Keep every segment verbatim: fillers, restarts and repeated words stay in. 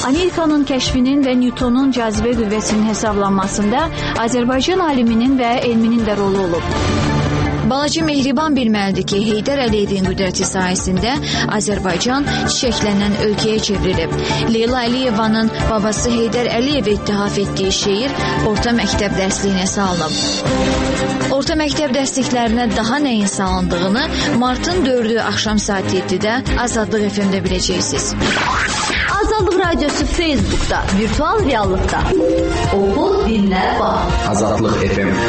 Amerikanın kəşfinin və Newtonun cazibə qüvvəsinin hesablanmasında Azərbaycan aliminin və elminin də rolu olub. Balaca Mehriban bilməlidir ki, Heydər Əliyevin qüdrəti sayəsində Azərbaycan çiçəklənən ölkəyə çevrilib. Leyla Əliyevanın babası Heydər Əliyev ittihaf etdiyi şeir orta məktəb dərsliyinə salınıb. Orta məktəb dərsliklərinə daha nəyin salındığını martın dördü axşam saat yeddidə Azadlıq F M-də biləcəksiniz. Azadlıq Radiosu Facebook'da, virtual reallıqda. Oxu, dinlə, bax. Azadlıq F M.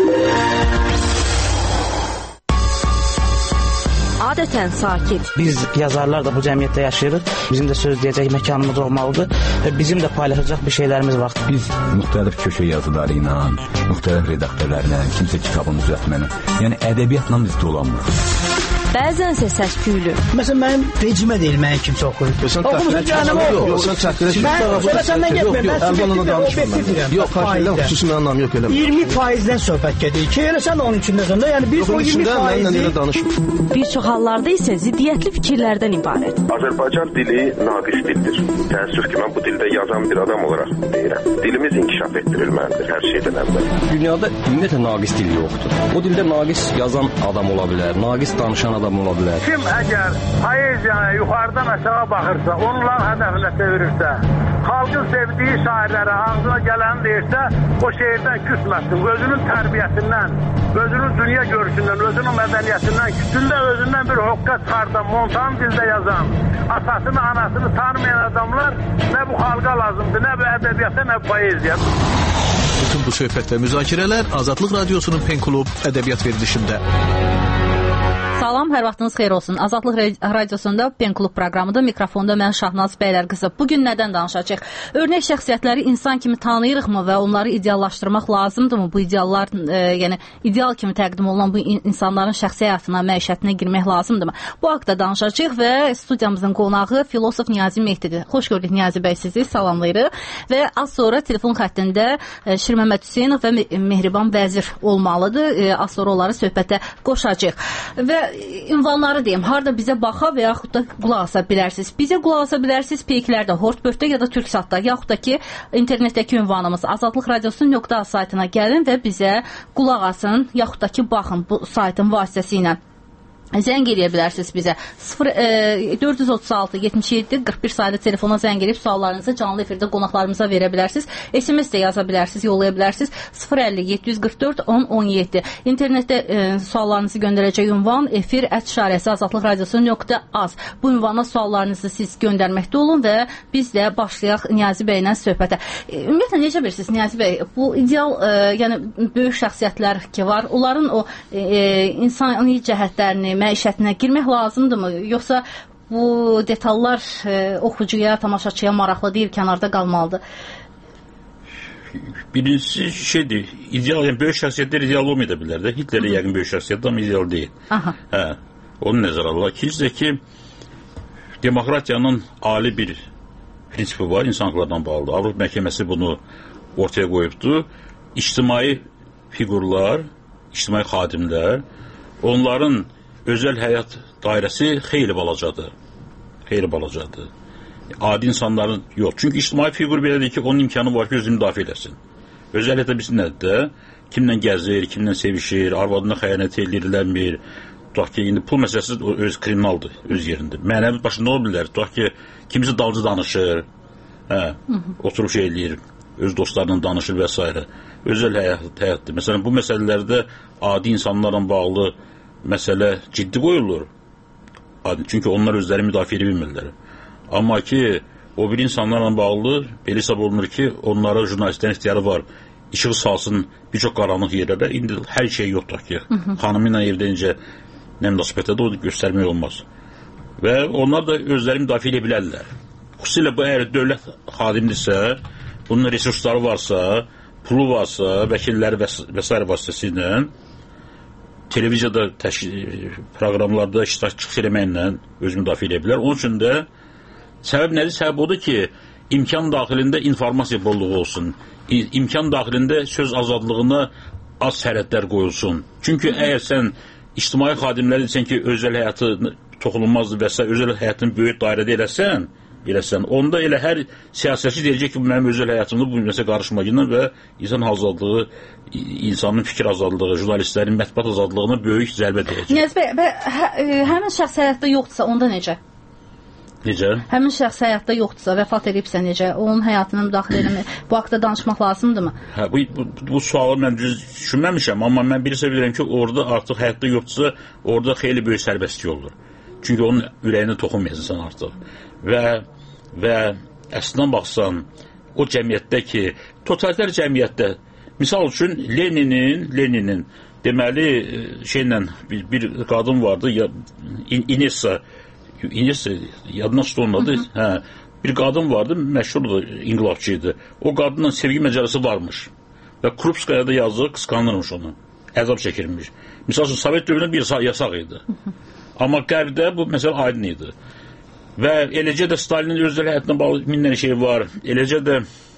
Adətən sakit. Biz yazarlar da bu cəmiyyətdə yaşayırıq. Bizim də söz deyəcək məkanımız olmalıdır və bizim də paylaşacaq bir şeylərimiz var. Biz müxtəlif köşə yazıları ilə, müxtəlif redaktörlərlə, kimsə kitabını düzəltməni, yəni ədəbiyyatla biz dolanmırıq. Bəzənsə səs-küylü. Məsələn, mənim vecimə deyil, mənə kimsə oxuyur. Oxumusun cəhənnəmə oxuyur. Yox, sən çəkdirək. Mən sonra səndən getməyim. Mən Əlbanına danışmıram. Yox, xahiş xüsusi mənim anlam yox eləmə. iyirmi faizdən söhbət gedir ki, elə sən onun içindəsən də, yəni biz o iyirmi faizi... Bir çox hallarda isə ziddiyyətli fikirlərdən ibarət. Azərbaycan dili naqis dildir. Təəssüf ki, mən bu dildə yazan bir adam olaraq deyirəm. Dilimiz inkişaf etdirilməlidir hər şeydən əvvəl. Dünyada ümumiyyətlə naqis dil yoxdur. O dildə naqis yazan adam ola bilər, naqis danışan adam ola bilər. Kim əgər poeziyaya yuxarıdan aşağı baxırsa, onların hədəfinə çevirirsə, xalqın sevdiyi şairlərə ağzına gələni deyirsə, o şeirdən küsməsin. Özünün tərbiyəsindən, özünün dünya görüşündən, özünün mədəniyyətindən, kütündə özündən bir hoqqa çıxardan, montan dildə yazan, atasını, anasını tanımayan adamlar nə bu xalqa lazımdır, nə bu ədəbiyyata, nə bu poeziya. Bütün bu söhbət və müzakirələr Azadlıq Radiosunun Pen Klub ədəbiyyat verilişində. Salam, hər vaxtınız xeyir olsun. Azadlıq Radiosunda Pen Klub proqramıdır. Mikrofonda mən Şahnaz Bəylər qızı. Bugün nədən danışacaq? Örnək şəxsiyyətləri insan kimi tanıyırıqmı və onları ideallaşdırmaq lazımdırmı? Bu ideallar, e, yəni ideal kimi təqdim olunan bu insanların şəxsi həyatına, məişətinə girmək lazımdırmı? Bu haqda danışacağıq və studiyamızın qonağı filosof Niyazi Mehdidir. Xoş gördük Niyazi bəy, sizi salamlayırıq. Və az sonra telefon xəttində e, Şir Məmməd Hüseynov və Mehriban Vəzir olmalıdır. E, az sonra onları söhbətə qoşacağıq. Və ünvanları deyim, harda bizə baxa və yaxud da qulaq asa bilərsiniz. Bizə qulaq asa bilərsiniz peyklərdə, Hortbörtdə ya da Türksatda, yaxud da ki, internetdəki ünvanımız azadlıq radiosu nöqtə az saytına gəlin və bizə qulaq asın, yaxud da ki, baxın bu saytın vasitəsilə. Zəng eləyə bilərsiniz bizə. dörd yüz otuz altı yetmiş yeddi qırx bir sayda telefona zəng eləyib suallarınızı canlı efirdə qonaqlarımıza verə bilərsiniz. S M S də yaza bilərsiniz, yollaya bilərsiniz. sıfır əlli yeddi yüz qırx dörd on on yeddi. İnternetdə e, suallarınızı göndərəcək ünvan efir ət işarəsi azadlıq radiosu nöqtə az. Bu ünvana suallarınızı siz göndərməkdə olun və biz də başlayaq Niyazi bəylə söhbətə. E, ümumiyyətlə necə bilirsiniz Niyazi bəy? Bu ideal, e, yəni böyük şəxsiyyətlər ki var, onların o e, insani cəhətlərini, məişətinə girmək lazımdırmı? Yoxsa bu detallar e, oxucuya, tamaşaçıya maraqlı deyil, kənarda qalmalıdır? Birincisi şeydir, ideal, yəni böyük şəxsiyyətlər ideal olmaya da bilər də. Hitler'e yəqin böyük şəxsiyyətdir, amma ideal deyil. Aha. Hə, onu nəzərə alırlar. İkincisi də ki, demokratiyanın ali bir prinsipi var, insanlardan bağlıdır. Avropa məhkəməsi bunu ortaya qoyubdur. İctimai figurlar, ictimai xadimlər, onların özəl həyat dairəsi xeyli balacadır. Xeyli balacadır. Adi insanların yox. Çünki ictimai figur belədir ki, onun imkanı var ki, özünü müdafiə eləsin. Özəl həyatda bizim nədir də? Kimlə gəzir, kimlə sevişir, arvadına xəyanət edirlər. Tutaq ki, indi pul məsələsi öz kriminaldır, öz yerində. Mənəvi başında ola bilər. Tutaq ki, kimisi dalcı danışır, hə, oturub şey eləyir, öz dostlarla danışır və s. Özəl həyat, həyatdır. Məsələn, bu məsələlərdə adi insanlarla bağlı məsələ ciddi qoyulur. Çünki onlar özləri müdafiə edə bilmirlər. Amma ki, o bir insanlarla bağlı belə hesab olunur ki, onlara jurnalistlərin ixtiyarı var. İşıq salsın bir çox qaranlıq yerlərdə. İndi hər şey yoxdur ki. Xanımı ilə evdə incə nə münasibətdə də o göstərmək olmaz. Və onlar da özləri müdafiə edə bilərlər. Xüsusilə bu əgər dövlət xadimdirsə, bunun resursları varsa, pulu varsa, vəkilləri və s. vasitəsilə televiziyada proqramlarda iştirak eləməklə özü müdafiə edə bilər. Onun üçün də səbəb nədir? Səbəb odur ki, imkan daxilində informasiya bolluğu olsun. İmkan daxilində söz azadlığına az sərhədlər qoyulsun. Çünki əgər sən ictimai xadimləri desən ki, özəl həyatı toxunulmazdır və s. özəl həyatını böyük dairədə eləsən, eləsən, onda elə hər siyasətçi deyəcək ki, bu mənim özəl həyatımda bu məsələ qarışmaqla və insan azadlığı, insanın fikir azadlığı, jurnalistlərin mətbuat azadlığına böyük zərbə deyəcək. Niyazi bəy, bə, hə, həmin şəxs həyatda yoxdursa, onda necə? Necə? Həmin şəxs həyatda yoxdursa, vəfat edibsə necə? Onun həyatına müdaxilə eləmək, bu haqda danışmaq lazımdırmı? Hə, bu, bu, bu sualı mən düz düşünməmişəm, amma mən birisi bilirəm ki, orada artıq həyatda yoxdursa, orada xeyli böyük sərbəstlik olur. Çünki onun ürəyinə toxunmayasın artıq. Və, və əslində baxsan, o cəmiyyətdə ki, totalitar cəmiyyətdə, misal üçün Leninin, Leninin deməli şeylə bir, bir qadın vardı, Inessa, Inessa yadına tutulmadı, hə, bir qadın vardı, məşhurdur, inqilabçıydı. O qadınla sevgi məcəlləsi varmış və Krupskaya'da yazdığı qısqanırmış onu, əzab çəkirmiş. Misal üçün, Sovet dövründə bir yasaq idi. Amma qərbdə bu məsələ aydın idi. Və eləcə də Stalinin özəl həyatına bağlı min dənə şey var. Eləcə də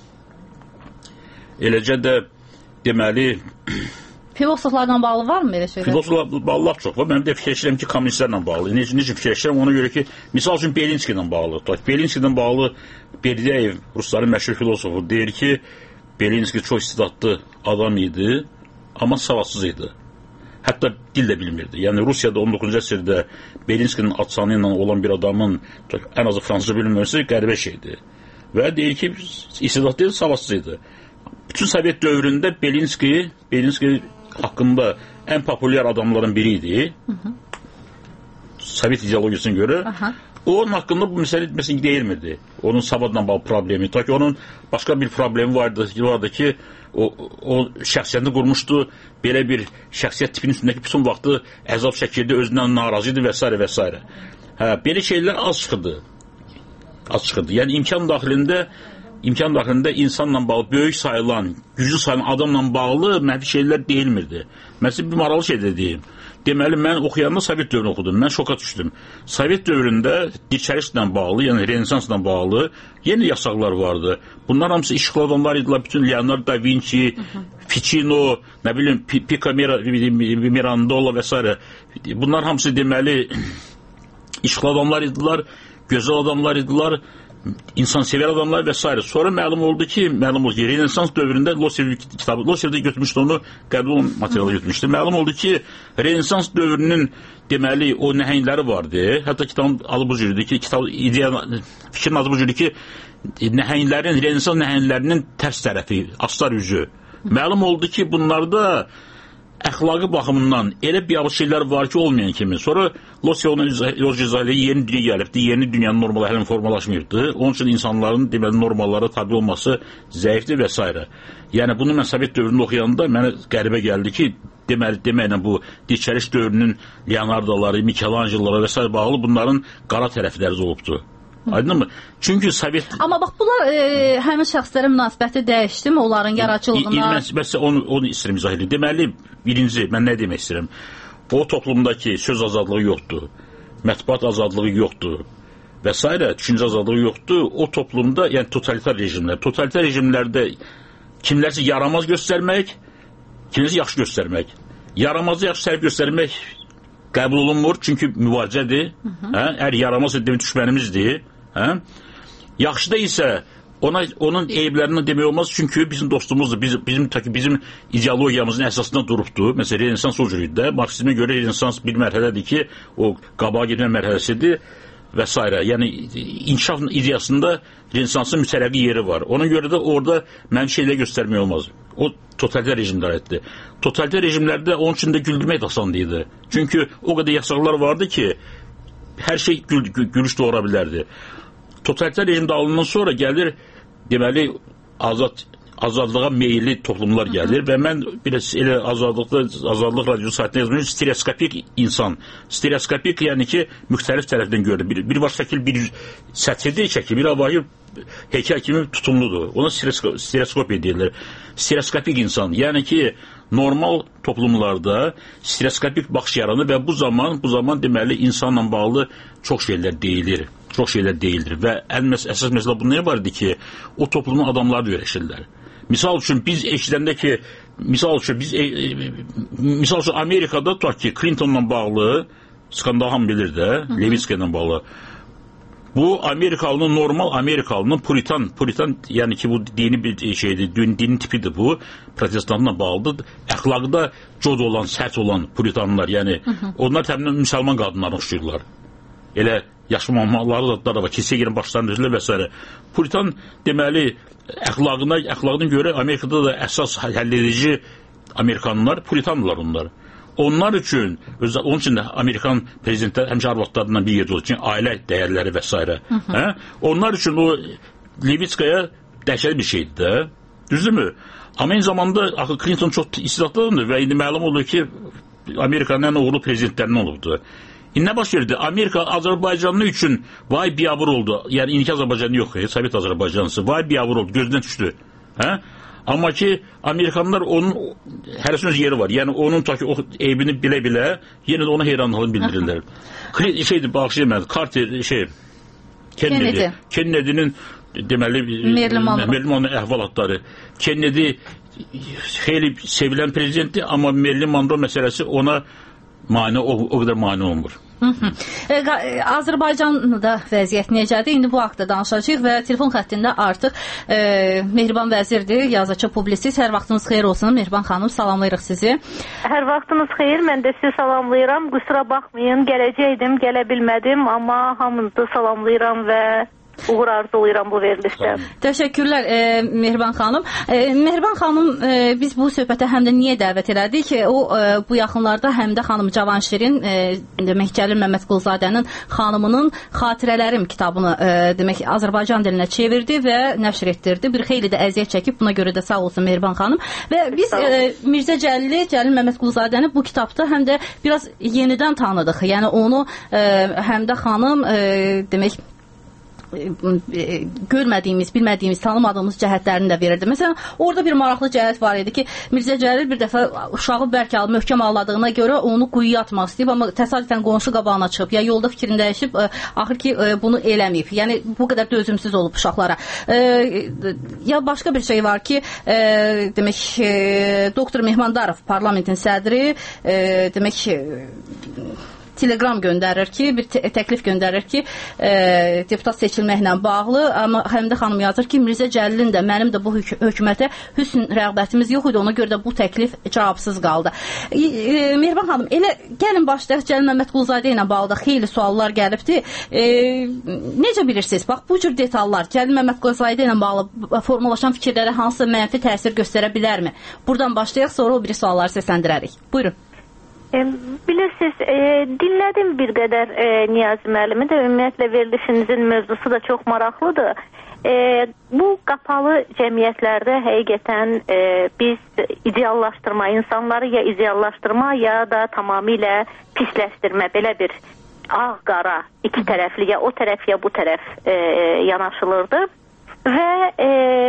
eləcə də deməli filosoflarla bağlı var mı belə şeylər? Filosoflarla bağlı laf çox var. Mən də fikirləşirəm ki, kommunistlərlə bağlı. Necə, necə fikirləşirəm ona görə ki, misal üçün Belinski ilə bağlı. Belinski ilə bağlı Berdiyev, Rusların məşhur filosofu, deyir ki, Belinski çox istedadlı adam idi, amma savadsız idi. Hətta dil də bilmirdi. Yəni Rusiyada on doqquzuncu əsrdə Belinskinin atsanı ilə olan bir adamın ən azı fransızca bilmirsə qəribə şeydir. Və deyir ki, istedadlı idi, savadsız idi. Bütün Sovet dövründə Belinski, Belinski haqqında ən populyar adamların biri idi. Hı -hı. Sovet ideologiyasına görə. Aha. Onun haqqında bu məsələ, məsələ deyilmirdi. Onun savadla bağlı problemi. Ta ki, onun başqa bir problemi vardı, vardı ki, o, o şəxsiyyətini qurmuşdu, belə bir şəxsiyyət tipinin üstündəki bütün vaxtı əzab çəkirdi, özündən narazı idi və s. və s. Hə, belə şeylər az çıxırdı. Az çıxırdı. Yəni imkan daxilində imkan daxilində insanla bağlı, böyük sayılan, güclü sayılan adamla bağlı mənfi şeylər deyilmirdi. Məsələn, bir maraqlı şey də deyim. Deməli, mən oxuyanda Sovet dövrünü oxudum, mən şoka düşdüm. Sovet dövründə dirçəliklə bağlı, yəni Renesansla bağlı yeni yasaqlar vardı. Bunlar hamısı işıqlı adamlar idilər, bütün Leonardo da Vinci, Ficino, nə bilim, Pico Mirandola və s. Bunlar hamısı deməli işıqlı adamlar idilər, gözəl adamlar idilər, insansevər adamlar və s. Sonra məlum oldu ki, məlum oldu ki, Renesans dövründə Losev kitabı, Losevdə götürmüşdü onu, qəbul olan materialı götürmüşdü. Məlum oldu ki, Renesans dövrünün deməli o nəhəngləri vardı. Hətta kitabın adı bu cürdür ki, kitab, ideya, fikrin adı bu cürdür ki, nəhənglərin, Renesans nəhənglərinin tərs tərəfi, astar üzü. Məlum oldu ki, bunlarda əxlaqı baxımından elə biabı şeylər var ki, olmayan kimi. Sonra Losev'un öz cəzayla yeni dünya gəlibdi, yeni dünyanın normalı hələ formalaşmırdı. Onun üçün insanların deməli normallara tabi olması zəifdir və s. Yəni bunu mən Sovet dövründə oxuyanda mənə qəribə gəldi ki, deməli deməklə bu dirçəliş dövrünün Leonardoları, Michelangeloları və s. bağlı bunların qara tərəfləri olubdu. Aydın mı? Çünki Sovet... Amma bax, bunlar e, həmin şəxslərə münasibəti dəyişdi mi? Onların yaradıcılığına... Bəs onu, onu istəyirəm izah edin. Deməli, birinci, mən nə demək istəyirəm? O toplumdakı söz azadlığı yoxdur, mətbuat azadlığı yoxdur və s. düşüncə azadlığı yoxdur. O toplumda, yəni totalitar rejimlər, totalitar rejimlərdə kimlərsə yaramaz göstərmək, kimlərsə yaxşı göstərmək. Yaramazı yaxşı sərf göstərmək qəbul olunmur, çünki mübarizədir. Hə? Əgər yaramaz demək düşmənimizdir. Hə? Yaxşı da isə ona, onun eyblərindən demək olmaz, çünki bizim dostumuzdur, bizim, bizim, bizim ideologiyamızın əsasında durubdur. Məsələn, Renesans o cür idi də, Marksizmə görə Renesans bir mərhələdir ki, o qabağa getmə mərhələsidir və s. Yəni, inkişaf ideyasında Renesansın mütərəqqi yeri var. Ona görə də orada mənim şeylə göstərmək olmaz. O totalitar rejimlər etdi. Totalitar rejimlərdə onun üçün də güldürmək də asan deyildi. Çünki o qədər yasaqlar vardı ki, hər şey gül, gül, gülüş doğura bilərdi. Totalitar rejimdə alından sonra gəlir, deməli, azad, azadlığa meyilli toplumlar gəlir və mən biraz elə azadlıqda, azadlıq radiosu saytına yazmışım, stereoskopik insan. Stereoskopik, yəni ki, müxtəlif tərəfdən görür. Bir, bir var şəkil, bir səthirdə çəkir, bir avayır heykəl kimi tutumludur. Ona stereoskop edirlər. Stereoskopik insan, yəni ki, normal toplumlarda stereoskopik baxış yaranır və bu zaman, bu zaman deməli, insanla bağlı çox şeylər deyilir. Çox şeylər deyilir və ən məs əsas məsələ bu nə var idi ki, o toplumun adamları da öyrəşirlər. Misal üçün biz eşidəndə ki, misal üçün biz e, e, misal üçün Amerikada tutaq ki, Clintonla bağlı skandal hamı bilir də, Levinski ilə bağlı. Bu Amerikalının, normal Amerikalının puritan, puritan yani ki bu dini bir şeydir, din, dinin tipidir bu. Protestanla bağlıdır. Əxlaqda cod olan, sərt olan puritanlar, yəni hı hı. onlar təbii müsəlman qadınlarına oxşuyurlar. Elə yaşamamaları da var, kilsəyə girən başlanırlar və s. Puritan deməli əxlaqına, əxlaqına görə Amerikada da əsas həll edici Amerikanlar puritandılar onlar. Onlar üçün, onun üçün də Amerikan prezidentləri həmçə arvadlarından bir yerdə olur ki, ailə dəyərləri və s. Hə? Onlar üçün o Levitskaya dəhşətli bir şeydir də. Düzdürmü? Amma eyni zamanda axı Clinton çox istedadlıdır və indi məlum olur ki, Amerikanın ən uğurlu prezidentlərindən olubdu. İndi nə baş verdi? Amerika Azərbaycanlı üçün vay biyabır oldu. Yəni indiki Azərbaycanlı yox, Sovet Azərbaycanlısı. Vay biyabır oldu, gözdən düşdü. Hə? Amma ki, Amerikanlar onun hərəsinin öz yeri var. Yəni onun ta ki o eybini bilə-bilə yenə də ona heyranlığını bildirirlər. Şeydir, bağışlayın mən, Carter, şey, Kennedy. Kennedy'nin deməli Marilyn Monroe əhvalatları. Kennedy xeyli sevilən prezidentdir, amma Marilyn Monroe məsələsi ona mane, o, o qədər mane olmur. e, Azərbaycanda vəziyyət necədir? İndi bu haqda danışacağıq və telefon xəttində artıq e, Mehriban vəzirdir, yazıcı, publisist. Hər vaxtınız xeyir olsun. Mehriban xanım, salamlayırıq sizi. Hər vaxtınız xeyir, mən də sizi salamlayıram. Qüsura baxmayın, gələcəkdim, gələ bilmədim, amma hamınızı salamlayıram və uğur arzulayıram bu verilişdə. Təşəkkürlər e, Mehriban xanım. E, Mehriban xanım, e, biz bu söhbətə həm də niyə dəvət elədik ki, o e, bu yaxınlarda həm də xanım Cavanşirin, e, demək Cəlil Məmmədquluzadənin xanımının Xatirələrim kitabını e, demək Azərbaycan dilinə çevirdi və nəşr etdirdi. Bir xeyli də əziyyət çəkib, buna görə də sağ olsun Mehriban xanım. Və biz e, Mirzə Cəlili, Cəlil Məmmədquluzadəni bu kitabda həm də biraz yenidən tanıdıq. Yəni onu e, həm də xanım e, demək görmədiyimiz, bilmədiyimiz, tanımadığımız cəhətlərini də verirdi. Məsələn, orada bir maraqlı cəhət var idi ki, Mirzə Cəlil bir dəfə uşağı bəlkə möhkəm ağladığına görə onu quyuya atmaq istəyib, amma təsadüfən qonşu qabağına çıxıb, ya yolda fikrini dəyişib, axır ki, bunu eləməyib. Yəni, bu qədər dözümsüz olub uşaqlara. Ya başqa bir şey var ki, demək, doktor Mehmandarov, parlamentin sədri, demək, telegram göndərir ki, bir təklif göndərir ki, e, deputat seçilməklə bağlı, amma həm də xanım yazır ki, Mirzə Cəlilin də, mənim də bu hük hökumətə hüsn rəğbətimiz yox idi, ona görə də bu təklif cavabsız qaldı. E, e, Mehriban xanım, elə gəlin başlayaq, Cəlil Məmmədquluzadə ilə bağlı xeyli suallar gəlibdir. E, necə bilirsiniz? Bax, bu cür detallar Cəlil Məmmədquluzadə ilə bağlı formalaşan fikirlərə hansı mənfi təsir göstərə bilərmi? Buradan başlayaq, sonra o biri sualları səsləndirərik. Buyurun. E, bilirsiniz, e, dinlədim bir qədər e, Niyazi müəllimi də, ümumiyyətlə verilişinizin mövzusu da çox maraqlıdır. E, bu qapalı cəmiyyətlərdə həqiqətən e, biz ideallaşdırma, insanları ya ideallaşdırma, ya da tamamilə pisləşdirmə, belə bir ağ-qara, iki tərəfli, ya o tərəf, ya bu tərəf e, yanaşılırdı. Və e,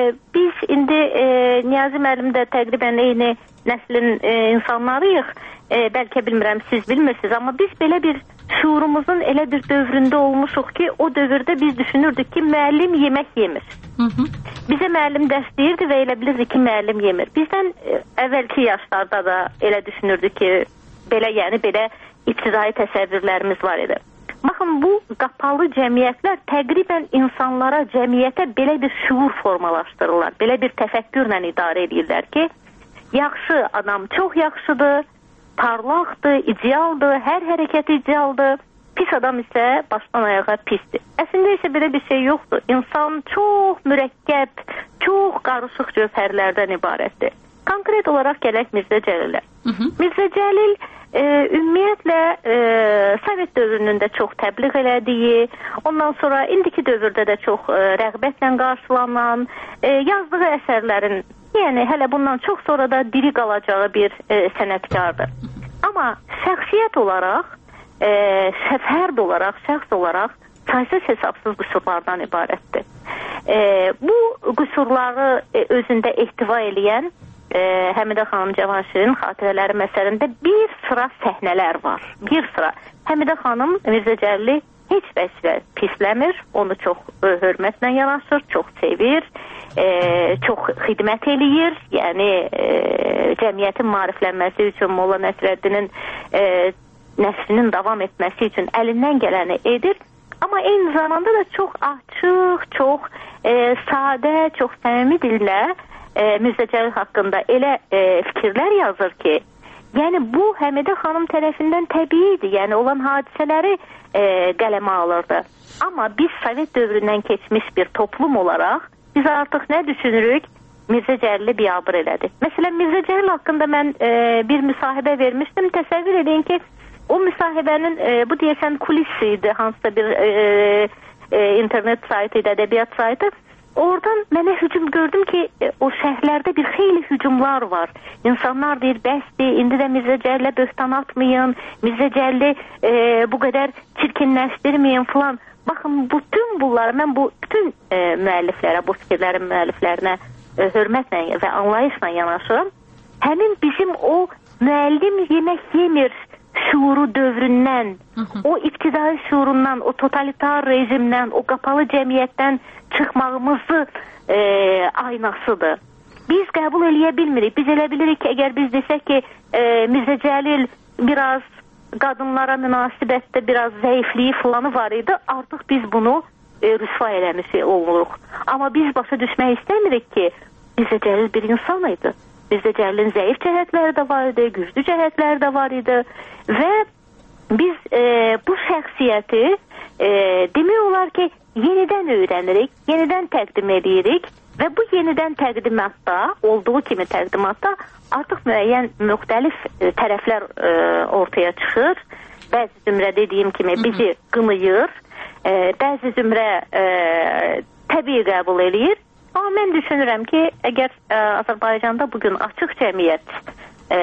biz indi e, Niyazi müəllim də təqribən eyni nəslin e, insanlarıyıq. E, bəlkə bilmirəm, siz bilmirsiniz, amma biz belə bir şuurumuzun elə bir dövründə olmuşuq ki, o dövrdə biz düşünürdük ki, müəllim yemək yemir. Hı -hı. Bizə müəllim dərs deyirdi və elə bilirdik ki, müəllim yemir. Bizdən e, əvvəlki yaşlarda da elə düşünürdük ki, belə, yəni belə ibtidai təsəvvürlərimiz var idi. Baxın, bu qapalı cəmiyyətlər təqribən insanlara, cəmiyyətə belə bir şuur formalaşdırırlar, belə bir təfəkkürlə idarə edirlər ki, yaxşı adam çox yaxşıdır, parlaqdır, idealdır, hər hərəkəti idealdır, pis adam isə başdan ayağa pisdir. Əslində isə belə bir şey yoxdur. İnsan çox mürəkkəb, çox qarışıq cövhərlərdən ibarətdir. Konkret olaraq gələk Mirzə Cəlilə. Mirzə Cəlil e, ümumiyyətlə e, Sovet dövrünün də çox təbliğ elədiyi, ondan sonra indiki dövrdə də çox e, rəğbətlə qarşılanan, e, yazdığı əsərlərin, yəni hələ bundan çox sonra da diri qalacağı bir e, sənətkardır. Amma şəxsiyyət olaraq, e, fərd olaraq, şəxs olaraq saysız hesabsız qüsurlardan ibarətdir. E, bu qüsurları e, özündə ehtiva eləyən e, Həmidə xanım Cavanşirin Xatirələri məsəlində bir sıra səhnələr var. Bir sıra. Həmidə xanım Mirzə Cəlili heç vəzifə pisləmir, onu çox e, hörmətlə yanaşır, çox sevir, e, çox xidmət eləyir. Yəni e, cəmiyyətin maariflənməsi üçün, Molla Nəsrəddinin e, nəslinin davam etməsi üçün əlindən gələni edir. Amma eyni eyni zamanda da çox açıq, çox e, sadə, çox səmimi dillə e, Mirzə Cəlil haqqında elə e, fikirlər yazır ki, yəni bu Həmidə xanım tərəfindən təbiidir, yəni olan hadisələri e, qələmə alırdı. Amma biz Sovet dövründən keçmiş bir toplum olaraq biz artıq nə düşünürük? Mirzə Cəlili biabır elədi. Məsələn, Mirzə Cəlil haqqında mən e, bir müsahibə vermişdim. Təsəvvür edin ki, o müsahibənin e, bu deyəsən kulis idi, hansısa bir e, e, internet saytı idi, ədəbiyyat saytı. Oradan mənə hücum gördüm ki, e, o şəhərlərdə bir xeyli hücumlar var. İnsanlar deyir, bəsdir, indi də Mirzə Cəlilə böhtan atmayın, Mirzə Cəlili e, bu qədər çirkinləşdirməyin filan. Baxın, bütün bunları, mən bu bütün e, müəlliflərə, bu fikirlərin müəlliflərinə e, hörmətlə və anlayışla yanaşıram. Həmin bizim o müəllim yemək yemir şuuru dövründən, o iktidai şuurundan, o totalitar rejimdən, o qapalı cəmiyyətdən çıxmağımızı e, aynasıdır. Biz qəbul eləyə bilmirik. Biz elə bilirik ki, əgər biz desək ki, e, Mirzə Cəlil biraz qadınlara münasibətdə biraz zəifliyi falanı var idi, artıq biz bunu e, rüsva eləmişik oluruq. Amma biz başa düşmək istəmirik ki, Mirzə Cəlil bir insan idi. Mirzə Cəlilin zəif cəhətləri də var idi, güclü cəhətləri də var idi və biz e, bu şəxsiyyəti e, demək olar ki, yenidən öyrənirik, yenidən təqdim edirik və bu yenidən təqdimatda, olduğu kimi təqdimatda artıq müəyyən müxtəlif e, tərəflər e, ortaya çıxır. Bəzi zümrə dediyim kimi bizi qınıyır, e, bəzi zümrə e, təbii qəbul eləyir. Amma mən düşünürəm ki, əgər ə, Azərbaycanda bugün açıq cəmiyyət ə,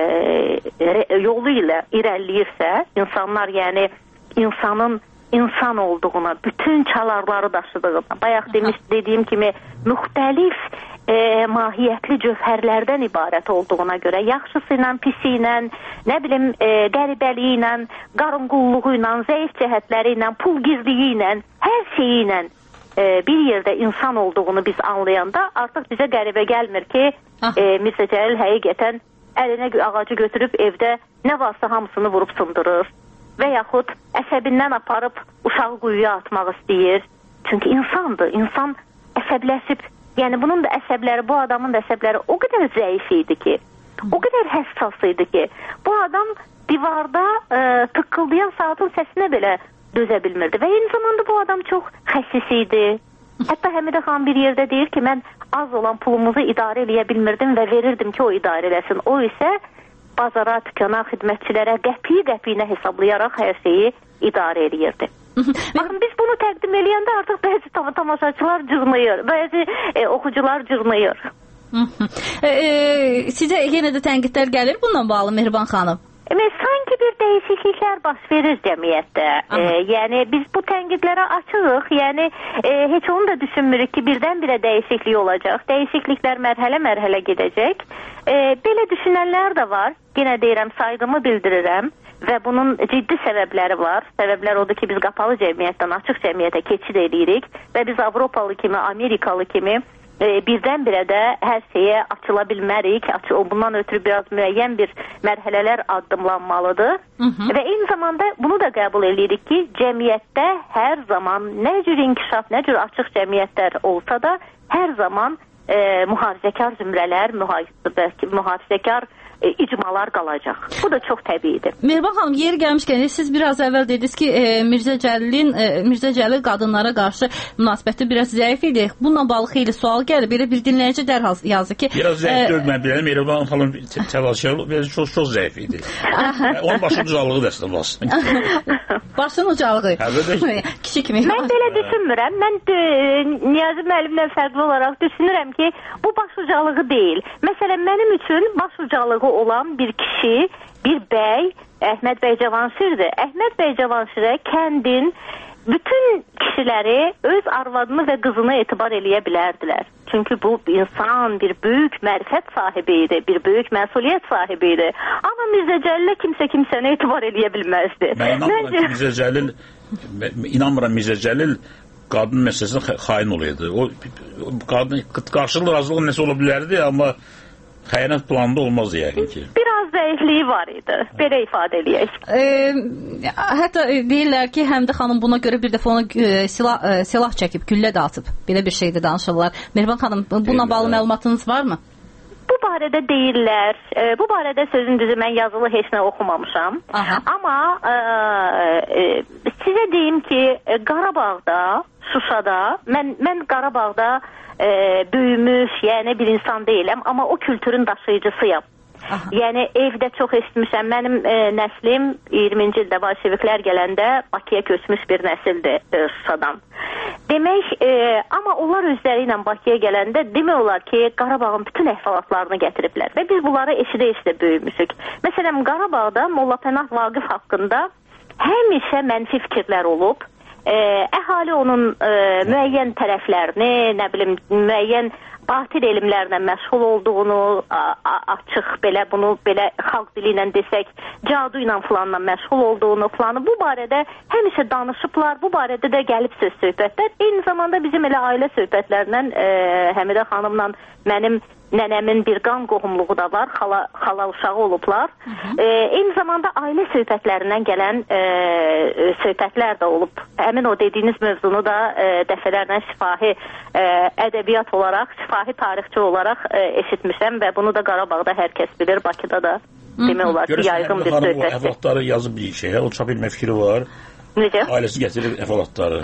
yolu ilə irəliləyirsə, insanlar, yəni insanın insan olduğuna, bütün çalarları daşıdığına, bayaq demiş, dediyim kimi müxtəlif ə, mahiyyətli cövhərlərdən ibarət olduğuna görə, yaxşısı ilə, pisi ilə, nə bilim, ə, qəribəliyi ilə, qarınqulluğu ilə, zəif cəhətləri ilə, pul gizliyi ilə, hər şeyi ilə bir yerdə insan olduğunu biz anlayanda artıq bizə qəribə gəlmir ki, e, Mirzə Cəlil həqiqətən əlinə ağacı götürüb evdə nə varsa hamısını vurub sındırır və yaxud əsəbindən aparıb uşağı quyuya atmaq istəyir. Çünki insandır, insan əsəbləşib, yəni bunun da əsəbləri, bu adamın da əsəbləri o qədər zəif idi ki, o qədər həssas idi ki, bu adam divarda e, tıqqıldayan saatin səsinə belə dözə bilmirdi və eyni zamanda bu adam çox xəsis idi. Hətta Həmidə xan bir yerdə deyir ki, mən az olan pulumuzu idarə eləyə bilmirdim və verirdim ki, o idarə eləsin. O isə bazara, tükana, xidmətçilərə qəpiyi-qəpiyinə hesablayaraq hər şeyi idarə eləyirdi. Baxın, biz bunu təqdim eləyəndə artıq bəzi tam tamaşaçılar cırmayır, bəzi e, oxucular cırmayır. e, e, sizə yenə də tənqidlər gəlir bununla bağlı Mehriban xanım? Evet, sanki bir değişiklikler baş verir cəmiyyətdə. E, yəni biz bu tənqidlərə açığıq. Yəni e, heç onu da düşünmürük ki, birdən-birə dəyişiklik olacaq. Dəyişikliklər mərhələ-mərhələ gedəcək. E, belə düşünənlər də var. Yenə deyirəm, saygımı bildirirəm və bunun ciddi səbəbləri var. Səbəblər odur ki, biz qapalı cəmiyyətdən açıq cəmiyyətə keçid edirik və biz Avropalı kimi, Amerikalı kimi E, birdən-birə də hər şeyə açıla bilmərik. Açı, bundan ötürü biraz müəyyən bir mərhələlər addımlanmalıdır. Hı -hı. Və eyni zamanda bunu da qəbul edirik ki, cəmiyyətdə hər zaman nə cür inkişaf, nə cür açıq cəmiyyətlər olsa da hər zaman e, mühafizəkar zümrələr, mühafizəkar E, icmalar qalacaq. Bu da çox təbiidir. Mehriban xanım, yeri gəlmişkən siz biraz əvvəl dediniz ki, e, Mirzə Cəlilin e, Mirzə Cəlil qadınlara qarşı münasibəti biraz zəif idi. Bununla bağlı xeyli sual gəlir. Belə bir dinləyici dərhal yazdı ki, biraz zəif deyil, mən bilirəm. Mehriban xanım təvazökar, çox çox zəif idi. Onun başının ucalığı da əslində var. Başının ucalığı. Kişi kimi. Mən belə düşünmürəm. Mən e, Niyazi müəllimdən fərqli olaraq düşünürəm ki, bu baş ucalığı deyil. Məsələn, mənim üçün baş ucalığı olan bir kişi, bir bəy, Əhməd bəy Cavanşirdir. Əhməd bəy Cavanşirə kəndin bütün kişiləri öz arvadını və qızını etibar eləyə bilərdilər. Çünki bu insan bir böyük mərifət sahibi idi, bir böyük məsuliyyət sahibi idi. Amma Mirzə Cəlilə kimsə kimsəni etibar eləyə bilməzdi. Mən inanmıram ki, Mirzə Cəlil, inanmıram Mirzə Cəlil qadın məsələsində xain olaydı. O qadın qarşılıqlı razılıq nəsə ola bilərdi, amma xəyanət planında olmazdı yəqin ki. Biraz zəifliyi var idi. Belə ifadə eləyək. E, hətta deyirlər ki, Həmidə xanım buna görə bir dəfə ona e, silah, e, silah çəkib, güllə də atıb. Belə bir şeydə danışırlar. Mehriban xanım, bununla bağlı məlumatınız varmı? Bu barədə deyirlər. E, bu barədə sözün düzü mən yazılı heç nə oxumamışam. Aha. Amma e, e, sizə deyim ki, Qarabağda, Şuşada, mən, mən Qarabağda e, böyümüş, yəni bir insan deyiləm, amma o kültürün daşıyıcısıyam. Aha. Yəni evdə çox eşitmişəm. Mənim e, nəslim iyirminci ildə bolşeviklər gələndə Bakıya köçmüş bir nəsildir e, Şuşadan. Demək, e, amma onlar özləri ilə Bakıya gələndə demək olar ki, Qarabağın bütün əhvalatlarını gətiriblər və biz bunları eşidə-eşidə böyümüşük. Məsələn, Qarabağda Molla Pənah Vaqif haqqında həmişə mənfi fikirlər olub. Ə, əhali onun ə, müəyyən tərəflərini, nə bilim, müəyyən batil elmlərlə məşğul olduğunu, a, a, açıq belə bunu belə xalq dili ilə desək, cadu ilə filanla məşğul olduğunu, filanı bu barədə həmişə danışıblar, bu barədə də gəlib söz söhbətlər. Eyni zamanda bizim elə ailə söhbətlərindən ə, Həmidə xanımla mənim nənəmin bir qan qohumluğu da var, xala, xala uşağı olublar. E, eyni zamanda ailə söhbətlərindən gələn e, söhbətlər də olub. Həmin o dediyiniz mövzunu da e, dəfələrlə şifahi e, ədəbiyyat olaraq, şifahi tarixçi olaraq e, eşitmişəm və bunu da Qarabağda hər kəs bilir, Bakıda da demək olar ki, yaygın bir söhbətdir. Görəsən, əhvalatları yazıb bir şey, o çap etmə fikri var. Necə? Ailəsi gətirir əhvalatları.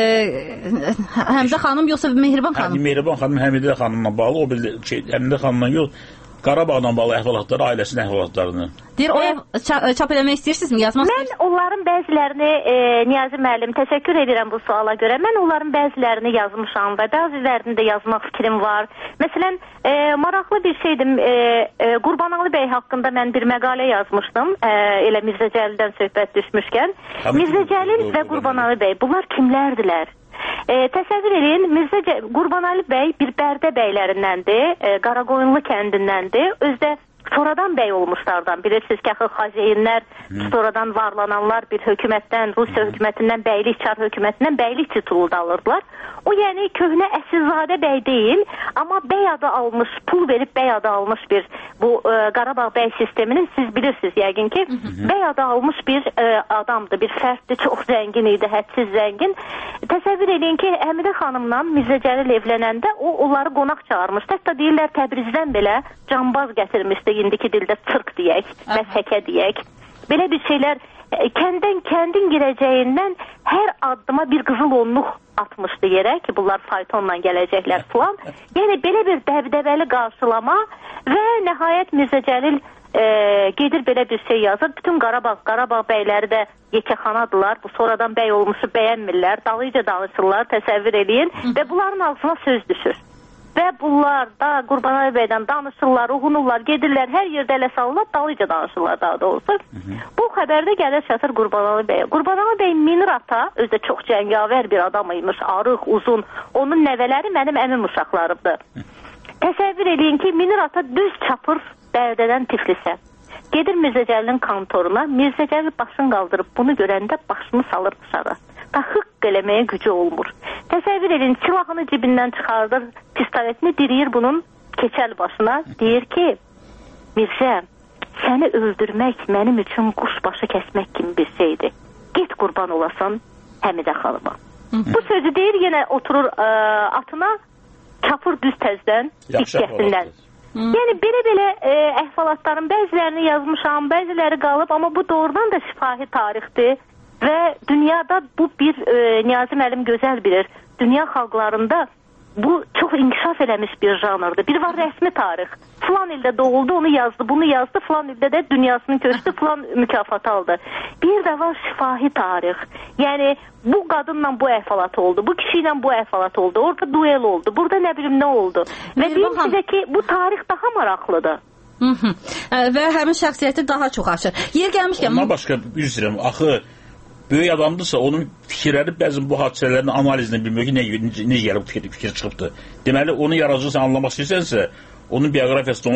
Ee, Həmidə xanım yoxsa Mehriban xanım? Hə, Mehriban xanım Həmidə xanımla bağlı, o bir şey, Həmidə xanımla yox, Qarabağdan bağlı əhvalatları, ailəsinin əhvalatlarını. Deyir, o çap eləmək istəyirsinizmi, yazmaq istəyirsiniz? Mən onların bəzilərini, e, Niyazi müəllim, təşəkkür edirəm bu suala görə. Mən onların bəzilərini yazmışam və bəzilərini də yazmaq fikrim var. Məsələn, e, maraqlı bir şeydir, e, e, Qurbanəli bəy haqqında mən bir məqalə yazmışdım, e, elə Mirzə Cəlildən söhbət düşmüşkən. Mirzə Cəlil və Qurbanəli bəy, bunlar kimlərdilər? E, təsəvvür edin, Mirzə Qurbanəli bəy bir Bərdə bəylərindəndir, e, Qaraqoyunlu kəndindəndir. Özdə sonradan bəy olmuşlardan, bilirsiniz ki, Xazeyinlər sonradan varlananlar bir hökumətdən, Rusiya hökumətindən, bəylik, çar hökumətindən bəylik titulu da alırdılar. O yəni köhnə əsilzadə bəy deyil, amma bəy adı almış, pul verib bəy adı almış bir bu e, Qarabağ bəy sisteminin, siz bilirsiniz yəqin ki, hı -hı. bəy adı almış bir e, adamdır, bir fərddir, çox zəngin idi, hədsiz zəngin. Təsəvvür edin ki, Həmidə xanımla Mirzə Cəlil evlənəndə o, onları qonaq çağırmışdı. Hətta deyirlər Təbrizdən belə cambaz gətirmişdi, indiki dildə çırq deyək, məshəkə deyək. Belə bir şeylər, kəndən kəndin girəcəyindən hər addıma bir qızıl onluq atmışdı yerə ki, bunlar faytonla gələcəklər falan. Yəni belə bir dəbdəbəli qarşılama və nəhayət Mirzə Cəlil e, gedir belə bir şey yazır. Bütün Qarabağ, Qarabağ bəyləri də yekəxanadılar. Bu sonradan bəy olmuşu bəyənmirlər. Dalıyca danışırlar, təsəvvür edin və bunların ağzına söz düşür. Və bunlar da Qurbanəli bəydən danışırlar, uğunurlar, gedirlər, hər yerdə ələ salırlar, dalıca danışırlar daha doğrusu. Hı -hı. Bu xəbərdə gəlir çatır Qurbanəli bəyə. Qurbanəli bəy Minir ata, özdə çox cəngavər bir adam imiş, arıq, uzun. Onun nəvələri mənim əmim uşaqlarımdır. Təsəvvür edin ki, Minir ata düz çapır Bərdədən Tiflisə. Gedir Mirzə Cəlilin kontoruna, Mirzə Cəlil başını qaldırıb bunu görəndə başını salır dışarı. Taxıq eləməyə gücü olmur. Təsəvvür edin, silahını cibindən çıxardır, pistoletini diriyir bunun keçəl başına. Deyir ki, Mirzə, səni öldürmək mənim üçün quşbaşı kəsmək kimi bir şeydir. Get qurban olasan Həmidə xanıma. Bu sözü deyir, yenə oturur ə, atına, çapır düz təzdən, diqqətindən. Yəni belə-belə ə, əhvalatların bəzilərini yazmışam, bəziləri qalıb, amma bu doğrudan da şifahi tarixdir. Və dünyada bu bir, e, Niyazi müəllim gözəl bilir, dünya xalqlarında bu çox inkişaf eləmiş bir janrdır. Bir var rəsmi tarix. Falan ildə doğuldu, onu yazdı, bunu yazdı, falan ildə də dünyasını köçdü, falan mükafat aldı. Bir də var şifahi tarix. Yəni bu qadınla bu əhvalat oldu, bu kişi ilə bu əhvalat oldu, orada duel oldu, burada nə bilim nə oldu. Və deyim sizə ki, bu tarix daha maraqlıdır. Hı -hı. Və həmin şəxsiyyəti daha çox açır. Yer gəlmişkən... Ondan başqa, üzrəm, axı böyük adamdırsa, onun fikirləri bəzən bu hadisələrin analizini bilmiyor ki, necə nə gəlib fikir, fikir çıxıbdır. Deməli, onu yaradıcısan, anlamaq istəyirsənsə, onun bioqrafiyasında olan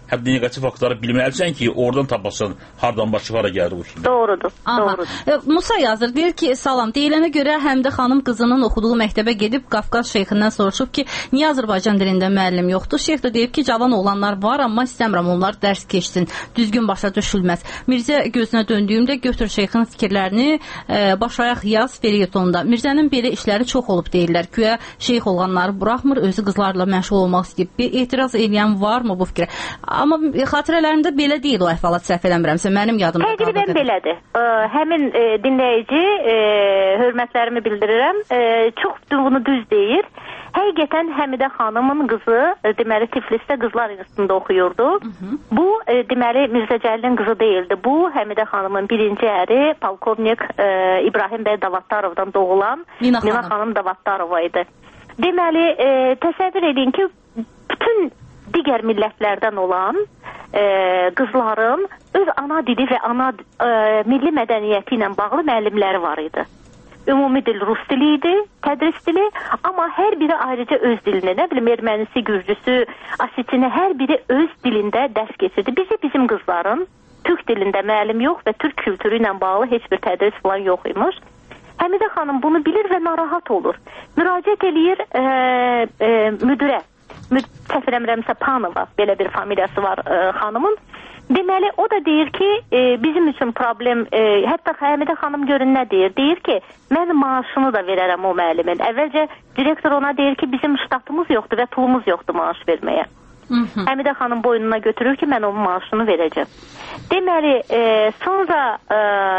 həm də negativ faktları bilməlisən ki, oradan tapasan hardan başı hara gəldi bu kimi. Doğrudur. Aha. Doğrudur. Musa yazır, deyir ki, salam, deyilənə görə Həmidə xanım qızının oxuduğu məktəbə gedib Qafqaz şeyxindən soruşub ki, niyə Azərbaycan dilində müəllim yoxdur? Şeyx də deyib ki, cavan oğlanlar var, amma istəmirəm onlar dərs keçsin, düzgün başa düşülməz. Mirzə gözünə döndüyümdə götür şeyxin fikirlərini e, baş ayaq yaz felyetonda. Mirzənin belə işləri çox olub deyirlər. Güya şeyx oğlanları buraxmır, özü qızlarla məşğul olmaq istəyib. Bir etiraz edən varmı bu fikrə? Amma xatirələrimdə belə deyil o əhvalat, səhv eləmirəmsə, mənim yadımda qaldı. Təqribən belədir. Ə, həmin e, dinləyici e, hörmətlərimi bildirirəm. E, çox bunu düz deyir. Həqiqətən Həmidə xanımın qızı, e, deməli Tiflisdə Qızlar İnstitutunda oxuyurdu. Hı -hı. Bu e, deməli Mirzə Cəlilin qızı deyildi. Bu Həmidə xanımın birinci əri polkovnik e, İbrahim bəy Davattarovdan doğulan Mina, Mina xanım Davatarova idi. Deməli e, təsəvvür edin ki, bütün digər millətlərdən olan e, qızların öz ana dili və ana e, milli mədəniyyəti ilə bağlı müəllimləri var idi. Ümumi dil rus dili idi, tədris dili, amma hər biri ayrıca öz dilini, nə bilim, ermənisi, gürcüsü, asetini, hər biri öz dilində dərs keçirdi. Bizi bizim qızların türk dilində müəllim yox və türk kültürü ilə bağlı heç bir tədris falan yox imiş. Həmidə xanım bunu bilir və narahat olur. Müraciət eləyir e, e, müdürə. Səhv eləmirəmsə Panova, belə bir familiyası var e, xanımın. Deməli, o da deyir ki, e, bizim üçün problem, e, hətta Həmidə xanım görün nə deyir? Deyir ki, mən maaşını da verərəm o müəllimin. Əvvəlcə direktor ona deyir ki, bizim ştatımız yoxdur və pulumuz yoxdur maaş verməyə. Hı -hı. Həmidə xanım boynuna götürür ki, mən onun maaşını verəcəm. Deməli, e, sonra e,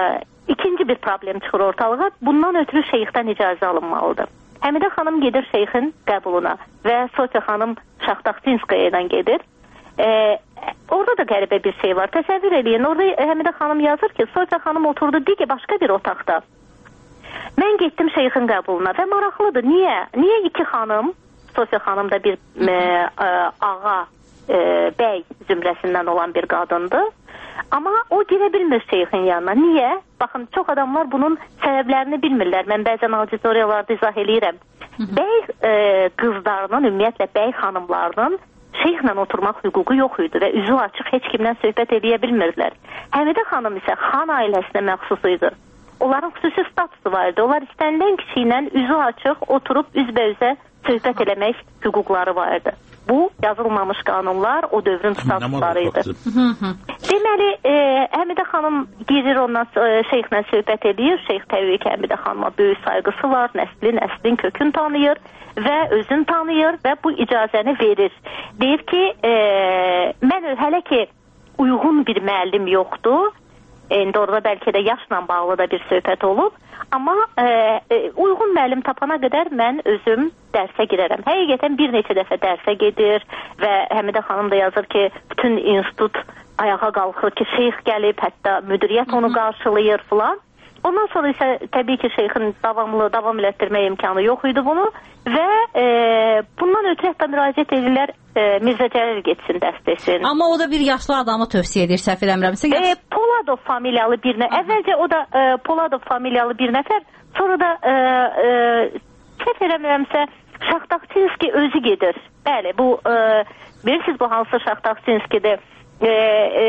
ikinci bir problem çıxır ortalığa. Bundan ötürü şeyxdən icazə alınmalıdır. Həmidə xanım gedir şeyxin qəbuluna və Sotya xanım Şaxtaxtinskaya ilə gedir. Ee, orada da qəribə bir şey var. Təsəvvür edin. Orada Həmidə xanım yazır ki, Sotya xanım oturdu digə başqa bir otaqda. Mən getdim şeyxin qəbuluna və maraqlıdır. Niyə? Niyə iki xanım, Sotya xanım da bir e, e, ağa, e, bəy zümrəsindən olan bir qadındır. Amma o girə bilmir şeyxin yanına. Niyə? Baxın, çox adamlar bunun səbəblərini bilmirlər. Mən bəzən auditoriyalarda izah eləyirəm. Bəy e, qızlarının, ümumiyyətlə bəy xanımlarının şeyxlə oturmaq hüququ yox idi və üzü açıq heç kimdən söhbət edə bilmirdilər. Həmidə xanım isə xan ailəsinə məxsus idi. Onların xüsusi statusu var idi. Onlar istənilən kişi ilə üzü açıq oturub üzbəüzə söhbət eləmək hüquqları var idi. Bu yazılmamış qanunlar o dövrün statusları idi. Deməli, e, Həmidə xanım girir ondan e, şeyxlə söhbət edir. Şeyx təbii ki, Həmidə xanıma böyük sayğısı var. Nəslin, əslin kökün tanıyır və özün tanıyır və bu icazəni verir. Deyir ki, e, mən hələ ki uyğun bir müəllim yoxdur. İndi orada bəlkə də yaşla bağlı da bir söhbət olub. Amma e, e, uyğun müəllim tapana qədər mən özüm dərsə girərəm. Həqiqətən bir neçə dəfə dərsə gedir və Həmidə xanım da yazır ki, bütün institut ayağa qalxır ki, şeyx gəlib, hətta müdiriyyət onu qarşılayır filan. Ondan sonra isə təbii ki, şeyxin davamlı, davam elətdirmə imkanı yox idi bunu və e, bundan ötürü hətta müraciət edirlər e, Mirzə Cəlil getsin, dərs desin. Amma o da bir yaşlı adamı tövsiyə edir, səhv eləmirəmsə. E, Poladov familyalı bir nəfər, əvvəlcə o da e, Poladov familyalı bir nəfər, sonra da e, e, səhv eləmirəmsə Şaxtaxtinski özü gedir. Bəli, bu e, bilirsiniz bu hansı Şaxtaxtinskidir? E, e,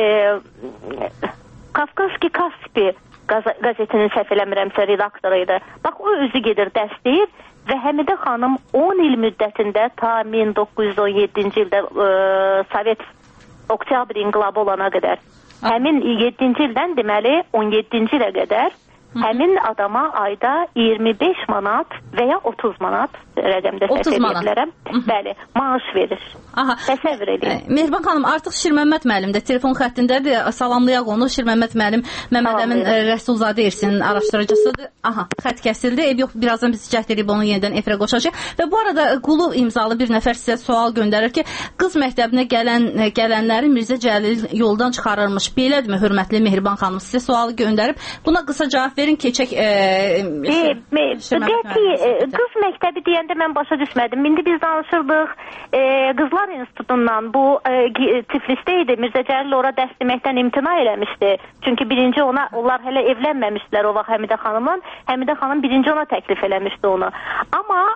Kafkaski Kaspi qəzetinin səhv eləmirəmsə redaktoru idi. Bax, o özü gedir, dərs deyir və Həmidə xanım on il müddətində ta min doqquz yüz on yeddinci ildə e, Sovet Oktyabr inqilabı olana qədər, həmin yeddinci ildən deməli on yeddinci ilə qədər həmin adama ayda iyirmi beş manat və ya otuz manat rəqəmdə səhv edə bilərəm. Bəli, maaş verir. Aha. Təsəvvür edin. Mehriban xanım, artıq Şirməmməd müəllim də telefon xəttindədir. Salamlayaq onu. Şirməmməd müəllim Məmməd Əmin Rəsulzadə İrsinin araşdırıcısıdır. Aha, xətt kəsildi. Ev yox, birazdan biz cəhd edib onu yenidən efirə qoşacaq. Və bu arada Qulu imzalı bir nəfər sizə sual göndərir ki, qız məktəbinə gələn gələnləri Mirzə Cəlil yoldan çıxarırmış. Belədirmi, hörmətli Mehriban xanım? Sizə sualı göndərib. Buna qısa cavab verin, keçək. E, e, ki, qız məktəbi deyəndə mən başa düşmədim. İndi biz danışırdıq e, Qızlar İnstitutundan. Bu e, Tiflisdə idi. Mirzə Cəlil ora dərs deməkdən imtina eləmişdi. Çünki birinci ona, onlar hələ evlənməmişdilər o vaxt Həmidə xanımla. Həmidə xanım birinci ona təklif eləmişdi onu. Amma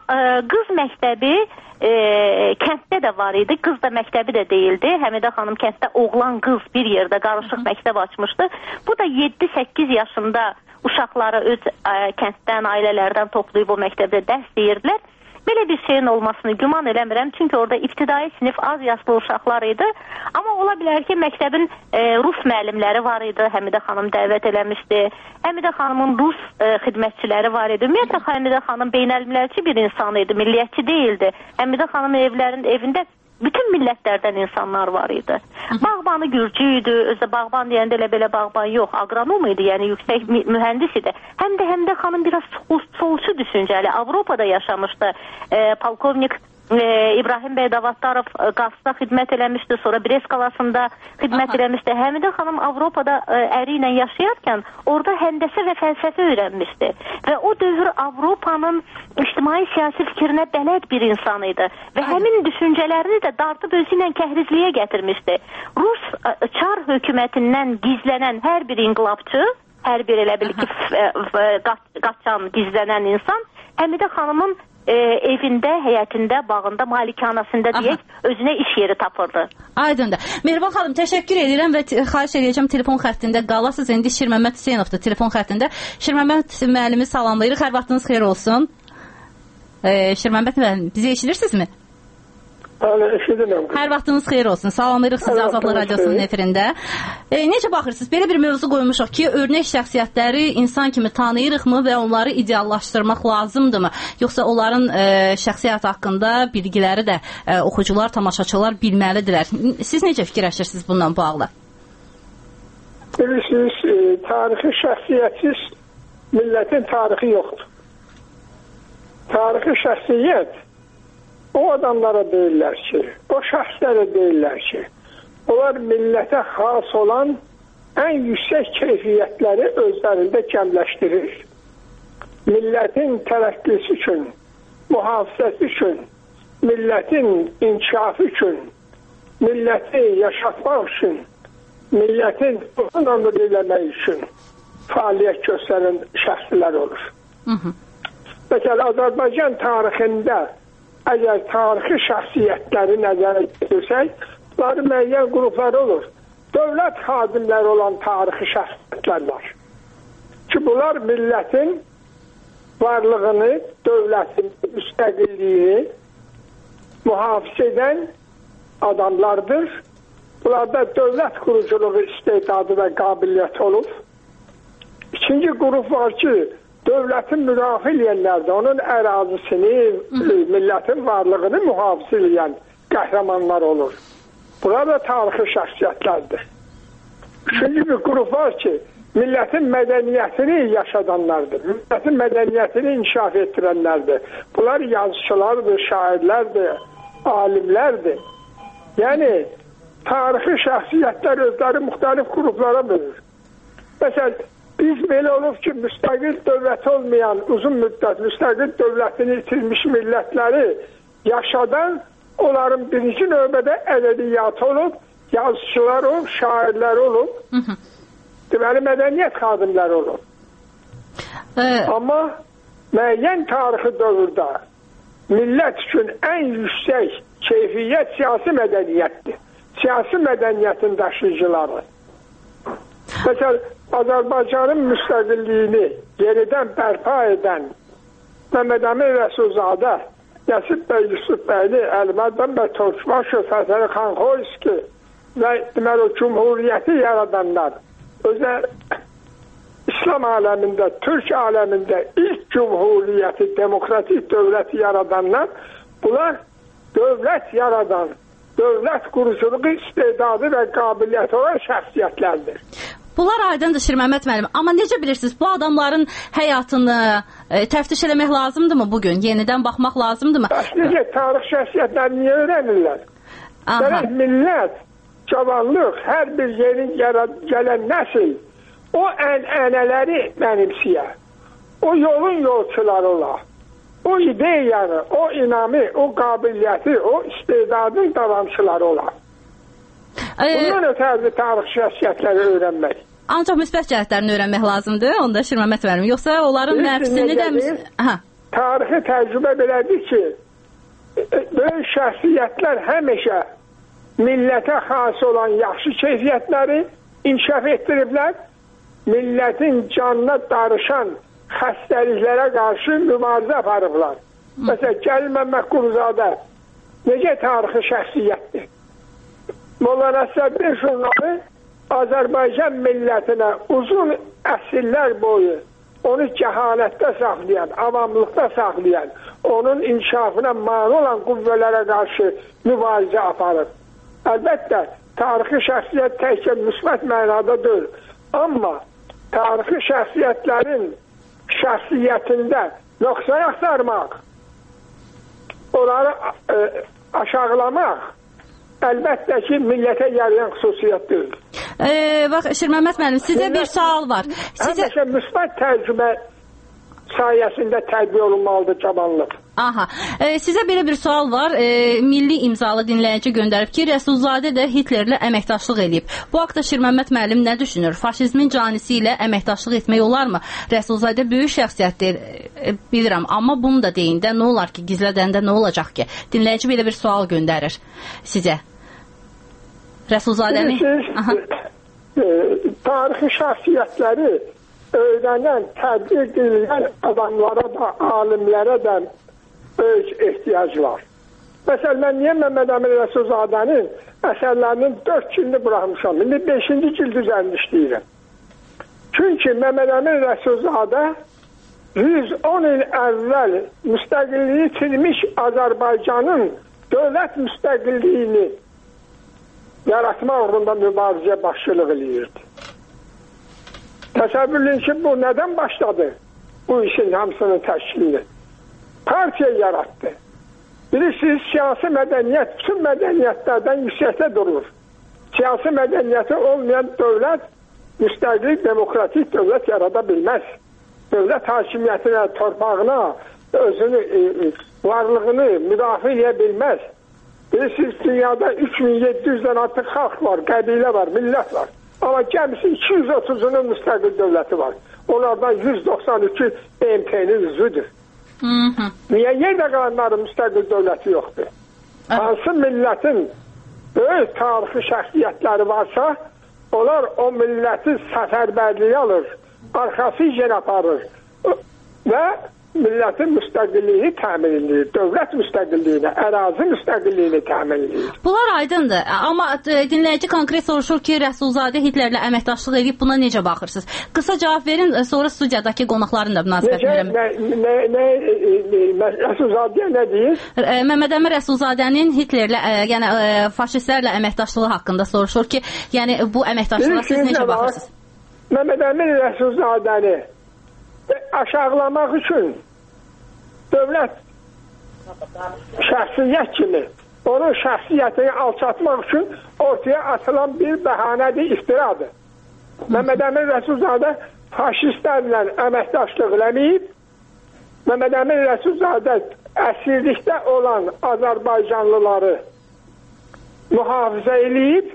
qız məktəbi e, kənddə də var idi. Qız da məktəbi də deyildi. Həmidə xanım kənddə oğlan qız bir yerdə qarışıq məktəb açmışdı. Bu da yeddi səkkiz yaşında uşaqları öz ə, kənddən, ailələrdən toplayıb o məktəbdə dərs deyirdilər. Belə bir şeyin olmasını güman eləmirəm, çünki orada ibtidai sinif az yaşlı uşaqlar idi. Amma ola bilər ki, məktəbin e, rus müəllimləri var idi, Həmidə xanım dəvət eləmişdi. Həmidə xanımın rus e, xidmətçiləri var idi. Ümumiyyətlə, Həmidə xanım beynəlmiləlçi bir insan idi, milliyyətçi deyildi. Həmidə xanım evlərin, evində bütün millətlərdən insanlar var idi. Bağbanı Gürcü idi, özdə bağban deyəndə elə belə bağban yox, agronom idi, yəni yüksək mühəndis idi. Həm də Həmidə xanım biraz solçu düşüncəli, Avropada yaşamışdı. E, polkovnik e, İbrahim bəy Davadlarov e, Qarsda xidmət eləmişdi, sonra Brest qalasında xidmət Aha. eləmişdi. Həmidə xanım Avropada e, əri ilə yaşayarkən orada həndəsə və fəlsəfə öyrənmişdi. Və o dövr Avropanın ictimai-siyasi fikrinə bələd bir insan idi. Və Aynen. həmin düşüncələrini də dartıb özü ilə kəhrizliyə gətirmişdi. Rus e, çar hökumətindən gizlənən hər bir inqilabçı, hər bir elə bil ki qaçan, gizlənən insan Həmidə xanımın E, evində, həyətində, bağında, malikanasında deyək, özünə iş yeri tapırdı. Aydındır. Mehriban xanım, təşəkkür edirəm və xahiş edəcəm telefon xəttində qalasınız. İndi Şirməmməd Hüseynovdur telefon xəttində. Şirməmməd müəllimi salamlayırıq. Hər vaxtınız xeyir olsun. E, Şirməmməd müəllim, bizi eşidirsinizmi? Bəli, eşidirəm. Hər vaxtınız xeyir olsun. Salamlayırıq sizi Azadlıq Radiosunun efirində. E, necə baxırsınız? Belə bir mövzu qoymuşuq ki, örnək şəxsiyyətləri insan kimi tanıyırıqmı və onları ideallaşdırmaq lazımdırmı? Yoxsa onların e, şəxsiyyət haqqında bilgiləri də e, oxucular, tamaşaçılar bilməlidirlər. Siz necə fikirləşirsiniz bundan bağlı? Bilirsiniz, e, tarixi şəxsiyyətsiz millətin tarixi yoxdur. Tarixi şəxsiyyət o adamlara deyirlər ki, o şəxslərə deyirlər ki, onlar millətə xas olan ən yüksək keyfiyyətləri özlərində cəmləşdirir. Millətin tərəqqisi üçün, mühafizəsi üçün, millətin inkişafı üçün, milləti yaşatmaq üçün, millətin ömür eləmək üçün fəaliyyət göstərən şəxslər olur. Hı -hı. Məsələn, Azərbaycan tarixində əgər tarixi şəxsiyyətləri nəzərə götürsək, bunların müəyyən qruplar olur. Dövlət xadimləri olan tarixi şəxsiyyətlər var. Ki, bunlar millətin varlığını, dövlətin müstəqilliyini mühafizə edən adamlardır. Bunlarda dövlət quruculuğu istedadı və qabiliyyəti olub. İkinci qrup var ki, dövlətin müdafiə edənlərdə onun ərazisini, millətin varlığını mühafizə edən qəhrəmanlar olur. Bunlar da tarixi şəxsiyyətlərdir. Üçüncü bir qrup var ki, millətin mədəniyyətini yaşadanlardır. Millətin mədəniyyətini inkişaf etdirənlərdir. Bunlar yazıçılardır, şairlərdir, alimlərdir. Yəni, tarixi şəxsiyyətlər özləri müxtəlif qruplara bölür. Məsələn, biz belə olub ki, müstəqil dövlət olmayan, uzun müddət müstəqil dövlətini itirmiş millətləri yaşadan, onların birinci növbədə ədəbiyyatı olub, yazıçılar olub, şairlər olub, hı -hı. deməli mədəniyyət xadimləri olub. Ee... Amma müəyyən tarixi dövrdə millət üçün ən yüksək keyfiyyət siyasi mədəniyyətdir. Siyasi mədəniyyətin daşıyıcıları. Məsələn, Azərbaycanın müstəqilliyini yenidən bərpa edən Məhəmməd Əmin Rəsulzadə, Nəsib bəy Yusuf bəyli, Əliməddin bəy Torçbaşov, Fəzəli xan Xoyski və deməli o cumhuriyyəti yaradanlar, özə İslam aləmində, Türk aləmində ilk cumhuriyyəti, demokratik dövləti yaradanlar, bunlar dövlət yaradan, dövlət quruculuğu istedadı və qabiliyyəti olan şəxsiyyətlərdir. Bunlar aydındır Şirməmməd müəllim. Amma necə bilirsiniz, bu adamların həyatını e, təftiş eləmək lazımdırmı bugün? Yenidən baxmaq lazımdırmı? Necə tarix şəxsiyyətləri niyə öyrənirlər? Gələk millət, cavanlıq, hər bir yeni gələn nəsil o ən-ənələri mənimsiyə, o yolun yolçuları ola, o ideyanı, o inamı, o qabiliyyəti, o istedadın davamçıları ola. Bundan ötərli tarix şəxsiyyətləri öyrənmək. Ancaq müsbət cəhətlərini öyrənmək lazımdır, onda Şirməmməd müəllim. Yoxsa onların nəfsini də... tarixi təcrübə belədir ki, böyük şəxsiyyətlər həmişə millətə xas olan yaxşı keyfiyyətləri inkişaf etdiriblər, millətin canına darışan xəstəliklərə qarşı mübarizə aparıblar. Məsələn, Cəlil Məmmədquluzadə necə tarixi şəxsiyyətdir? Molla Nəsrəddin jurnalı Azərbaycan millətinə uzun əsrlər boyu onu cəhalətdə saxlayan, avamlıqda saxlayan, onun inkişafına mane olan qüvvələrə qarşı mübarizə aparır. Əlbəttə, tarixi şəxsiyyət təkcə müsbət mənada deyil. Amma tarixi şəxsiyyətlərin şəxsiyyətində nöqsan axtarmaq, onları e, aşağılamaq əlbəttə ki, millətə yarayan xüsusiyyət deyil. Ee, bax, Şir Məmməd müəllim, sizə bir sual var. Sizə... Həmişə müsbət təcrübə sayəsində tədbir olunmalıdır cavanlıq. Aha. E, sizə belə bir sual var. E, milli imzalı dinləyici göndərib ki, Rəsulzadə də Hitlerlə əməkdaşlıq edib. Bu haqda Şir Məmməd müəllim nə düşünür? Faşizmin canisi ilə əməkdaşlıq etmək olarmı? Rəsulzadə böyük şəxsiyyətdir, e, bilirəm. Amma bunu da deyin də, nə olar ki, gizlədəndə nə olacaq ki? Dinləyici belə bir sual göndərir sizə. Rəsulzadəni... E, tarixi şəxsiyyətləri öyrənən, tədbir edilən adamlara da, alimlərə də böyük ehtiyac var. Məsələn, mən niyə Məmməd Əmin Rəsulzadənin əsərlərinin dörd cildini buraxmışam? İndi beşinci cild üzərində işləyirəm. Çünki Məmməd Əmin Rəsulzadə yüz on il əvvəl müstəqilliyi itirmiş Azərbaycanın dövlət müstəqilliyini yaratma uğrunda mübarizəyə başçılıq eləyirdi. Təsəvvürləyin ki, bu nədən başladı? Bu işin hamısının təşkilini. Partiya yarattı. Bilirsiniz, siyasi mədəniyyət bütün mədəniyyətlərdən yüksəkdə durur. Siyasi mədəniyyəti olmayan dövlət müstəqil, demokratik dövlət yarada bilməz. Dövlət hakimiyyətinə, torpağına, özünü, e, varlığını müdafiə edə bilməz. Bilirsiniz, dünyada üç min yeddi yüzdən artıq xalq var, qəbilə var, millət var. Amma gəmisi iki yüz otuzunun müstəqil dövləti var. Onlardan yüz doxsan üçü B M T-nin üzvüdür. Niyə yerdə qalanların müstəqil dövləti yoxdur? Hansı millətin böyük tarixi şəxsiyyətləri varsa, onlar o milləti səfərbərliyə alır, arxası yer aparır və millətin müstəqilliyini təmin edir, dövlət müstəqilliyini, ərazi müstəqilliyini təmin edir. Bunlar aydındır, amma dinləyici konkret soruşur ki, Rəsulzadə Hitlerlə əməkdaşlıq edib, buna necə baxırsınız? Qısa cavab verin, sonra studiyadakı qonaqların da münasibət verin. Rəsulzadəyə nə deyir? Məmməd Əmin Rəsulzadənin Hitlerlə, yəni faşistlərlə əməkdaşlığı haqqında soruşur ki, yəni bu əməkdaşlığa siz necə baxırsınız? Məmməd Əmin Rəsulzadəni aşağılamaq üçün dövlət şəxsiyyət kimi onun şəxsiyyətini alçatmaq üçün ortaya atılan bir bəhanədir, iftiradır. Məmməd Əmin Rəsulzadə faşistlərlə əməkdaşlıq eləməyib, Məmməd Əmin Rəsulzadə əsirlikdə olan Azərbaycanlıları mühafizə eləyib.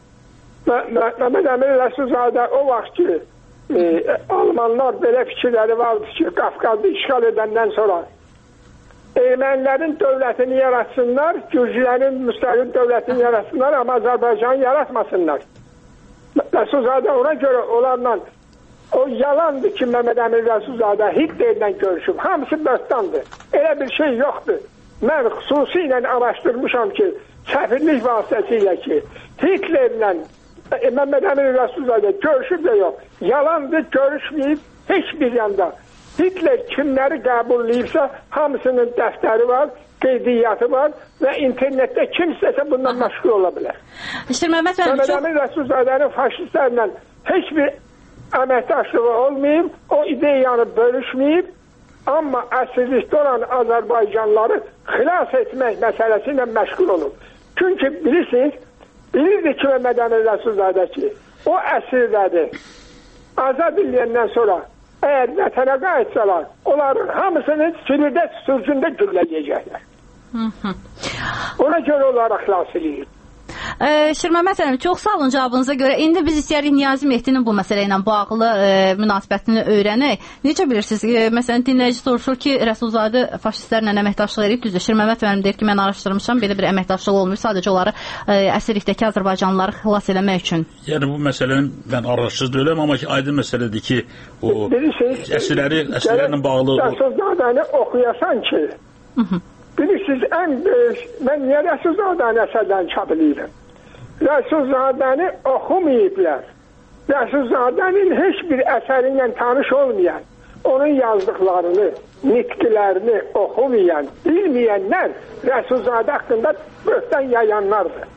Məmməd Əmin Rəsulzadə o vaxt ki, e, Almanlar belə fikirləri vardı ki, Qafqazı işğal edəndən sonra ermənilərin dövlətini yaratsınlar, Gürcülərin müstəqil dövlətini yaratsınlar, amma Azərbaycanı yaratmasınlar. Rəsulzadə ona görə onlarla o yalandır ki, Məmməd Əmin Rəsulzadə Hitlerlə görüşüb. Hamısı böhtandır. Elə bir şey yoxdur. Mən xüsusilə araşdırmışam ki, səfirlik vasitəsilə ki, Hitlerlə Məmməd Əmin Rəsulzadə görüşüb də yox. Yalandır, görüşməyib heç bir yanda. Hitler kimləri qəbulləyibsə, hamısının dəftəri var, qeydiyyatı var və internetdə kim istəsə bundan məşğul ola bilər. Məmməd Əmin Rəsulzadənin faşistlərlə heç bir əməkdaşlığı olmayıb, o ideyanı bölüşməyib, amma əsirlikdə olan Azərbaycanları xilas etmək məsələsi ilə məşğul olub. Çünki bilirsiniz, bilirdi ki, Məmməd Əmin Rəsulzadə ki, o əsirləri azad ediləyəndən sonra əgər vətənə qayıtsalar, onların hamısını Silirdə sürgündə güllələyəcəklər. Ona görə onları xilas edir. E, Şirməmət müəllim, çox sağ olun cavabınıza görə. İndi biz istəyirik Niyazi Mehdinin bu məsələ ilə bağlı e, münasibətini öyrənək. Necə bilirsiniz? E, məsələn, dinləyici soruşur ki, Rəsulzadə faşistlərlə əməkdaşlıq edib, düzdür. Şirməmət müəllim deyir ki, mən araşdırmışam, belə bir əməkdaşlıq olmuyor. Sadəcə onları e, əsirlikdəki Azərbaycanlıları xilas eləmək üçün. Yəni bu məsələni mən araşdırdım deyiləm, amma ki, aydın məsələdir ki, o əsirləri, əsirlərlə bağlı... Rəsulzadəni oxuyasan ki, bilirsiniz, ən böyük, mən niyə Rəsulzadəni əsərlərini çap edirəm? Rəsulzadəni oxumayıblar. Rəsulzadənin heç bir əsəri ilə tanış olmayan, onun yazdıqlarını, nitqilərini oxumayan, bilməyənlər Rəsulzadə haqqında böhtan yayanlardır.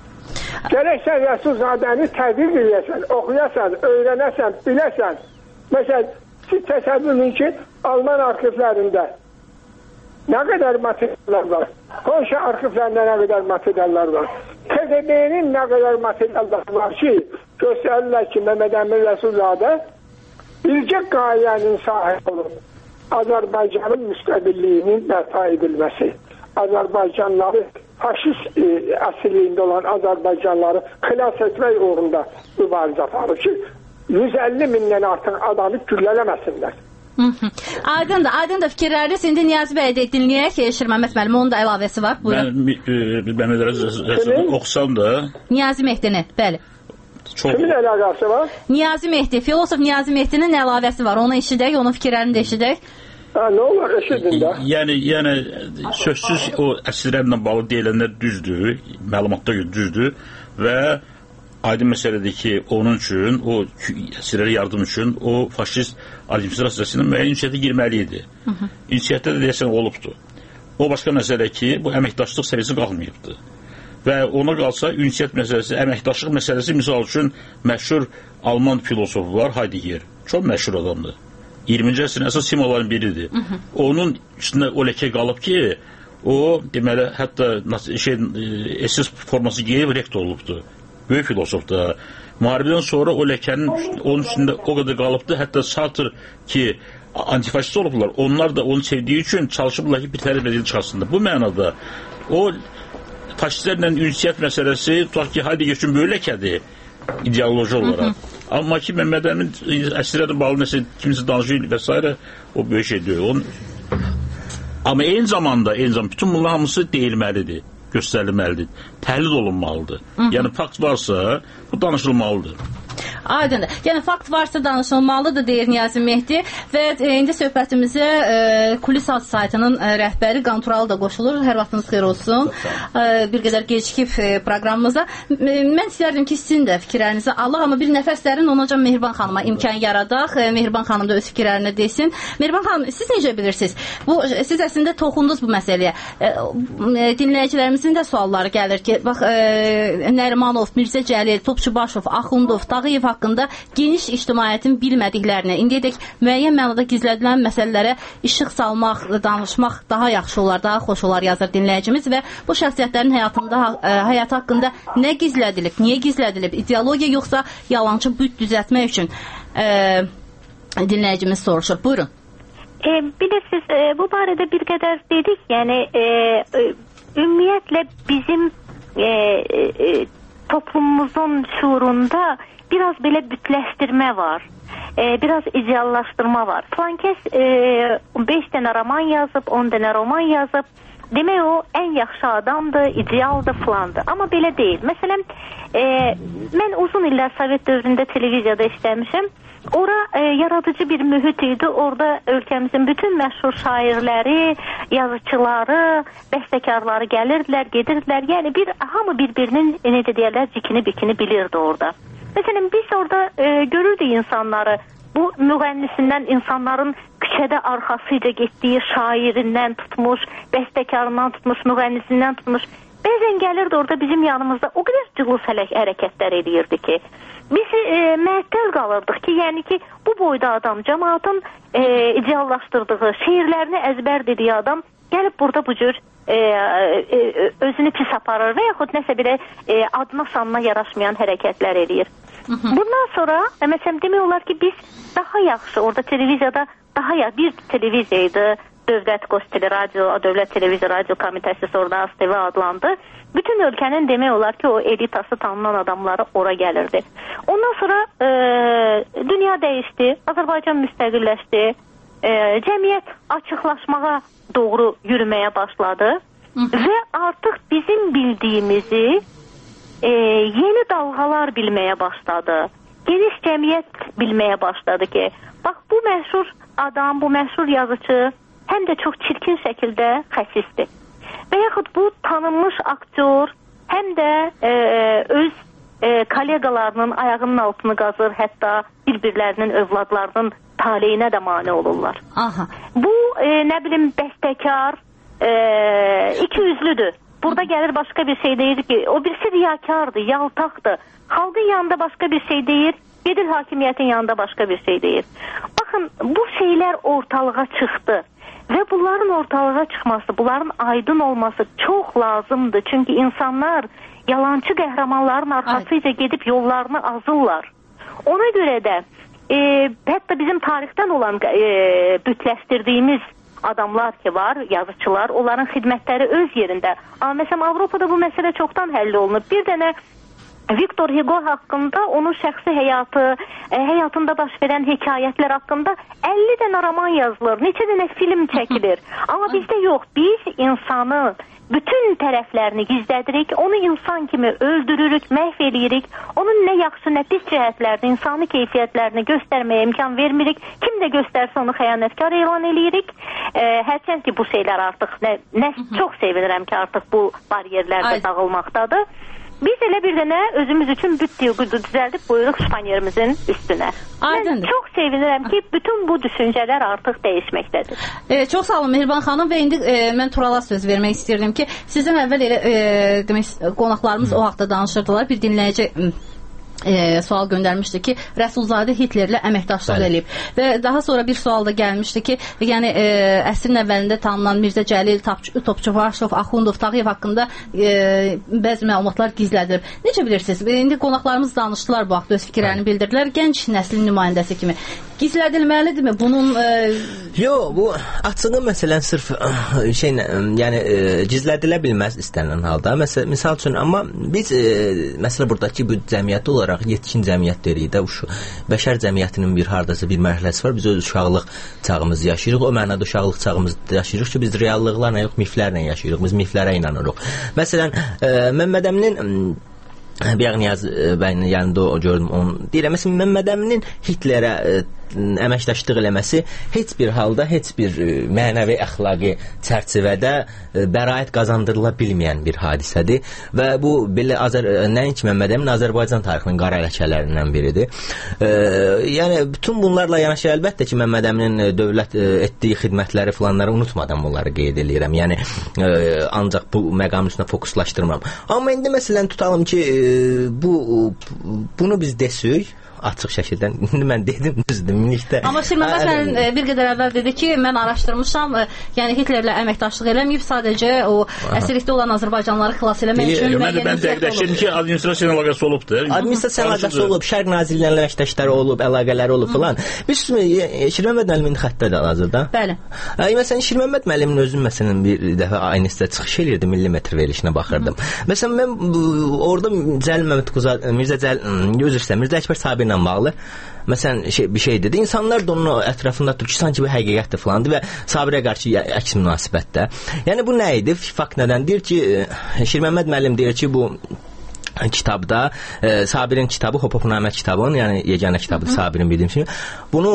Gərəksən Rəsulzadəni tədqiq edəsən, oxuyasan, öyrənəsən, biləsən. Məsələn, siz təsəvvürün ki, Alman arxivlərində nə qədər materiallar var? Polşa arxivlərində nə qədər materiallar var? K G B-nin nə qədər materiallar var ki, göstərirlər ki, Məhəmməd Əmin Rəsulzadə bircə qayənin sahibi olub. Azərbaycanın müstəqilliyinin bərpa edilməsi, Azərbaycanları, faşist e, əsirliyində olan Azərbaycanları xilas etmək uğrunda mübarizə aparır ki, yüz əlli mindən artıq adamı güllələməsinlər. Aydındır, aydındır fikirləriniz. İndi Niyazi bəy də dinləyək. Şirməmət müəllim, onun da əlavəsi var. Buyurun. Mən Məhəmməd Rəsulzadə oxusam da... Niyazi Mehdini, bəli. Çox... Kimin əlaqəsi var? Niyazi Mehdi, filosof Niyazi Mehdinin əlavəsi var. Onu eşidək, onun fikirlərini də eşidək. Ha, nə olur, eşidin də. Yəni, yəni, sözsüz o əsirlərlə bağlı deyilənlər düzdür, məlumatda düzdür və aydın məsələdir ki, onun üçün, o əsirlərə yardım üçün o faşist administrasiyasının müəyyən ünsiyyətə girməli idi. Ünsiyyətdə də deyəsən olubdur. O başqa məsələ ki, bu əməkdaşlıq səviyyəsi qalmayıbdır. Və ona qalsa ünsiyyət məsələsi, əməkdaşlıq məsələsi, misal üçün məşhur Alman filosofu var, Heidegger. Çox məşhur adamdır. iyirminci əsrin əsas simvolların biridir. Onun üstündə o ləkə qalıb ki, o, deməli, hətta şey, S S forması geyib rektor olubdur. Böyük filosofdur. Müharibədən sonra o ləkənin onun üstündə o qədər qalıbdır. Hətta Sartre ki, antifaşist olublar. Onlar da onu sevdiyi üçün çalışıblar ki, bir tərəf bedeli çıxarsınlar. Bu mənada o faşistlərlə ünsiyyət məsələsi tutaq ki, Heidegger üçün böyük ləkədir ideoloji olaraq. Amma ki, Məhəmməd Əmin əsirlərlə bağlı nəsə kimsə danışır və s. o böyük şey deyil. Onun... Amma eyni zamanda, eyni zamanda bütün bunlar hamısı deyilməlidir, göstərilməlidir, təhlil olunmalıdır. Hı -hı. Yəni fakt varsa, bu danışılmalıdır. Aydındır. Yəni fakt varsa danışılmalıdır deyir Niyazi Mehdi və e, indi söhbətimizə e, Kulis Ad saytının e, rəhbəri Qanturalı da qoşulur. Hər vaxtınız xeyir olsun. E, bir qədər gecikib e, proqramımıza. E, mən istərdim ki, sizin də fikirlərinizi alaq, amma bir nəfəs dərin onaca Mehriban xanıma imkan yaradaq. E, Mehriban xanım da öz fikirlərini desin. Mehriban xanım, siz necə bilirsiniz? Bu siz əslində toxundunuz bu məsələyə. E, dinləyicilərimizin də sualları gəlir ki, bax e, Nərimanov, Mirzə Cəlil, Topçubaşov, Axundov, Tağıyev haqqında geniş ictimaiyyətin bilmədiklərini, indiyədək müəyyən mənada gizlədilən məsələlərə işıq salmaq, danışmaq daha yaxşı olar, daha xoş olar yazır dinləyicimiz və bu şəxsiyyətlərin həyatında, ə, həyatı haqqında nə gizlədilib, niyə gizlədilib, ideologiya yoxsa yalançı büt düzəltmək üçün ə, dinləyicimiz soruşur. Buyurun. E, bilirsiniz, e, bu barədə bir qədər dedik, yəni e, e, ümumiyyətlə bizim e, e, toplumumuzun şuurunda biraz belə bütləşdirmə var, e, biraz ideallaşdırma var. Falan kəs e, beş dənə roman yazıb, on dənə roman yazıb, demək o ən yaxşı adamdır, idealdır falandır. Amma belə deyil. Məsələn, e, mən uzun illər Sovet dövründə televiziyada işləmişəm. Ora e, yaradıcı bir mühit idi. Orada ölkəmizin bütün məşhur şairləri, yazıçıları, bəstəkarları gəlirdilər, gedirdilər. Yəni bir hamı bir-birinin e, necə deyirlər, cikini bikini bilirdi orada. Məsələn, biz orada e, görürdük insanları, bu müğənnisindən, insanların küçədə arxasıca getdiyi şairindən tutmuş, bəstəkarından tutmuş, müğənnisindən tutmuş. Bəzən gəlirdi orada bizim yanımızda o qədər cılız hərəkətlər edirdi ki, biz e, məəttəl qalırdıq ki, yəni ki, bu boyda adam, cəmaatın e, ideallaşdırdığı, şeirlərini əzbər dediyi adam gəlib burada bu cür e, e, özünü pis aparır və yaxud nəsə belə e, adına sanına yaraşmayan hərəkətlər edir. Bundan sonra, məsələn, demək olar ki, biz daha yaxşı, orada televiziyada daha ya bir televiziyaydı, Dövlət Qosteli Radio, Dövlət Televiziya Radio Komitəsi sonra A S T V adlandı. Bütün ölkənin demək olar ki, o elitası tanınan adamları ora gəlirdi. Ondan sonra e, dünya dəyişdi, Azərbaycan müstəqilləşdi, e, cəmiyyət açıqlaşmağa doğru yürüməyə başladı. Hı -hı. Və artıq bizim bildiyimizi e, yeni dalğalar bilməyə başladı. Geniş cəmiyyət bilməyə başladı ki, bax bu məşhur adam, bu məşhur yazıcı həm də çox çirkin şəkildə xəsisdir. Və yaxud bu tanınmış aktyor həm də e, öz e, kollegalarının ayağının altını qazır, hətta bir-birlərinin övladlarının taleyinə də mane olurlar. Aha. Bu e, nə bilim bəstəkar e, iki üzlüdür. Burada gəlir başqa bir şey deyir ki, o birisi riyakardır, yaltaqdır. Xalqın yanında başqa bir şey deyir, gedir hakimiyyətin yanında başqa bir şey deyir. Baxın, bu şeylər ortalığa çıxdı. Və bunların ortalığa çıxması, bunların aydın olması çox lazımdır. Çünki insanlar yalancı qəhrəmanların arxasıca gedib yollarını azırlar. Ona görə də e, hətta bizim tarixdən olan e, bütləşdirdiyimiz adamlar ki var, yazıçılar, onların xidmətləri öz yerində. Amma məsələn Avropada bu məsələ çoxdan həll olunub. Bir dənə Victor Hugo haqqında, onun şəxsi həyatı, e, həyatında baş verən hekayətlər haqqında əlli dənə roman yazılır, neçə dənə film çəkilir. Amma bizdə yox, biz insanı bütün tərəflərini gizlədirik, onu insan kimi öldürürük, məhv edirik, onun nə yaxşı, nə pis cəhətlərini, insani keyfiyyətlərini göstərməyə imkan vermirik, kim də göstərsə onu xəyanətkar elan edirik. E, hərçənd ki, bu şeylər artıq, nə, nə çox sevinirəm ki, artıq bu bariyerlər də dağılmaqdadır. Biz elə bir dənə özümüz üçün bütdiyi düzəldib buyuruq şifanyerimizin üstünə. Mən çox sevinirəm ki, bütün bu düşüncələr artıq dəyişməkdədir. E, çox sağ olun Mehriban xanım və indi e, mən Turala söz vermək istəyirdim ki, sizdən əvvəl elə e, demək, qonaqlarımız Hı. o haqda danışırdılar. Bir dinləyici E, sual göndərmişdi ki, Rəsulzadə Hitlerlə əməkdaşlıq eləyib. Və daha sonra bir sual da gəlmişdi ki, yəni e, əsrin əvvəlində tanınan Mirzə Cəlil, Topçuvaşov, Axundov, Tağıyev haqqında e, bəzi məlumatlar gizlədilib. Necə bilirsiniz? İndi qonaqlarımız danışdılar bu haqda, öz fikirlərini bildirdilər. Gənc nəslin nümayəndəsi kimi. Gizlədilməlidirmi? Bunun e... Yox, bu açığı məsələn sırf şey, yəni e, gizlədilə bilməz istənilən halda. Məsəl, misal üçün, amma biz e, məsələ buradakı bu cəmiyyət olaraq yetkin cəmiyyət deyirik də, bəşər cəmiyyətinin bir hardasa bir mərhələsi var. Biz öz uşaqlıq çağımızı yaşayırıq. O mənada uşaqlıq çağımızı yaşayırıq ki, biz reallıqlarla yox, miflərlə yaşayırıq. Biz miflərə inanırıq. Məsələn, e, Məmməd Əminin bir Niyaz bəyin yanında o gördüm onu. Deyirəm, məsələn, Məmməd Əminin Hitlerə e, əməkdaşlıq eləməsi heç bir halda, heç bir e, mənəvi əxlaqi çərçivədə e, bəraət qazandırıla bilməyən bir hadisədir və bu belə Azər, nəinki Məmməd Əmin, Azərbaycan tarixinin qara ləkələrindən biridir. E, yəni bütün bunlarla yanaşı əlbəttə ki, Məmməd Əminin dövlət e, etdiyi xidmətləri filanları unutmadan bunları qeyd edirəm. Yəni e, ancaq bu məqam üstünə fokuslaşdırmıram. Amma indi məsələn tutalım ki, e, bu bunu biz desək açıq şəkildə, indi mən dedim düzdür, minikdə. Amma Şirməmət mənim bir qədər əvvəl dedi ki, mən araşdırmışam, yəni Hitlerlə əməkdaşlıq eləməyib, sadəcə o əsirlikdə olan Azərbaycanlıları xilas eləmək üçün müəyyən mən dəqiqləşdim ki, administrasiya əlaqəsi olubdur. Administrasiya əlaqəsi olub, Şərq nazirlərlə əməkdaşları olub, əlaqələri olub filan. Biz Şirməmət müəllimin xəttədir hazırda. Bəli. Məsələn, Şirməmət müəllimin özüm məsələn bir dəfə aynısında çıxış eləyirdi, millimetr verilişinə baxırdım. Məsələn, mən orada Cəlil Məmməd Quzar, Mirzə Cəlil, üzr istəyirəm, Mirzə Əkbər Sabir ilə bağlı məsələn şey, bir şey dedi. İnsanlar da onun ətrafında durur ki, sanki bu həqiqətdir filandır və Sabirə qarşı əks münasibətdə. Yəni bu nə idi? Fakt nədən? Deyir ki, Şirməmməd müəllim deyir ki, bu kitabda e, Sabirin kitabı, Hop-Hopnamə kitabının, yəni yeganə kitabıdır Sabirin bildiyim kimi, bunu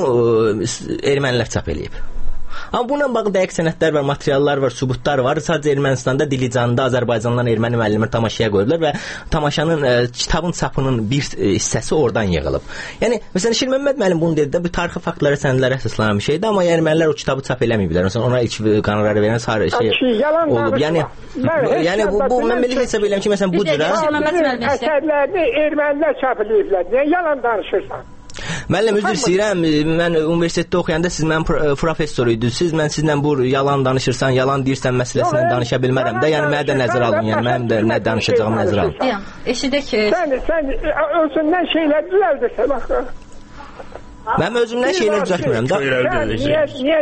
e, ermənilər çap eləyib. Amma bununla bağlı dəqiq sənədlər var, materiallar var, sübutlar var. Sadəcə Ermənistanda Dilicanda Azərbaycandan erməni müəllimləri tamaşaya qoyurlar və tamaşanın, e, kitabın çapının bir e, hissəsi oradan yığılıb. Yəni, məsələn, Şirməmməd müəllim bunu dedi də, bu tarixi faktlara, sənədlərə əsaslanan bir şeydir, amma ermənilər o kitabı çap eləməyiblər. Məsələn, ona ilk qanunları verən sarı şey olub. Yəni, yəni bu, bu mən belə hesab edirəm ki, məsələn, bu cürə əsərlərini ermənilər çap eləyiblər. Niyə yalan danışırsan? Müəllim, üzr istəyirəm, mən universitetdə oxuyanda siz mənim professor idiniz, siz mən sizlə bu yalan danışırsan, yalan deyirsən məsələsindən danışa bilmərəm də, yəni mənə də nəzər alın, yəni mənim də nə danışacağım nəzər alın. Deyəm, eşidək. Sən, sən özündən şeylər düzəldirsən, bax. Mən özümdən şeylər düzəltmirəm da. Niyə, niyə,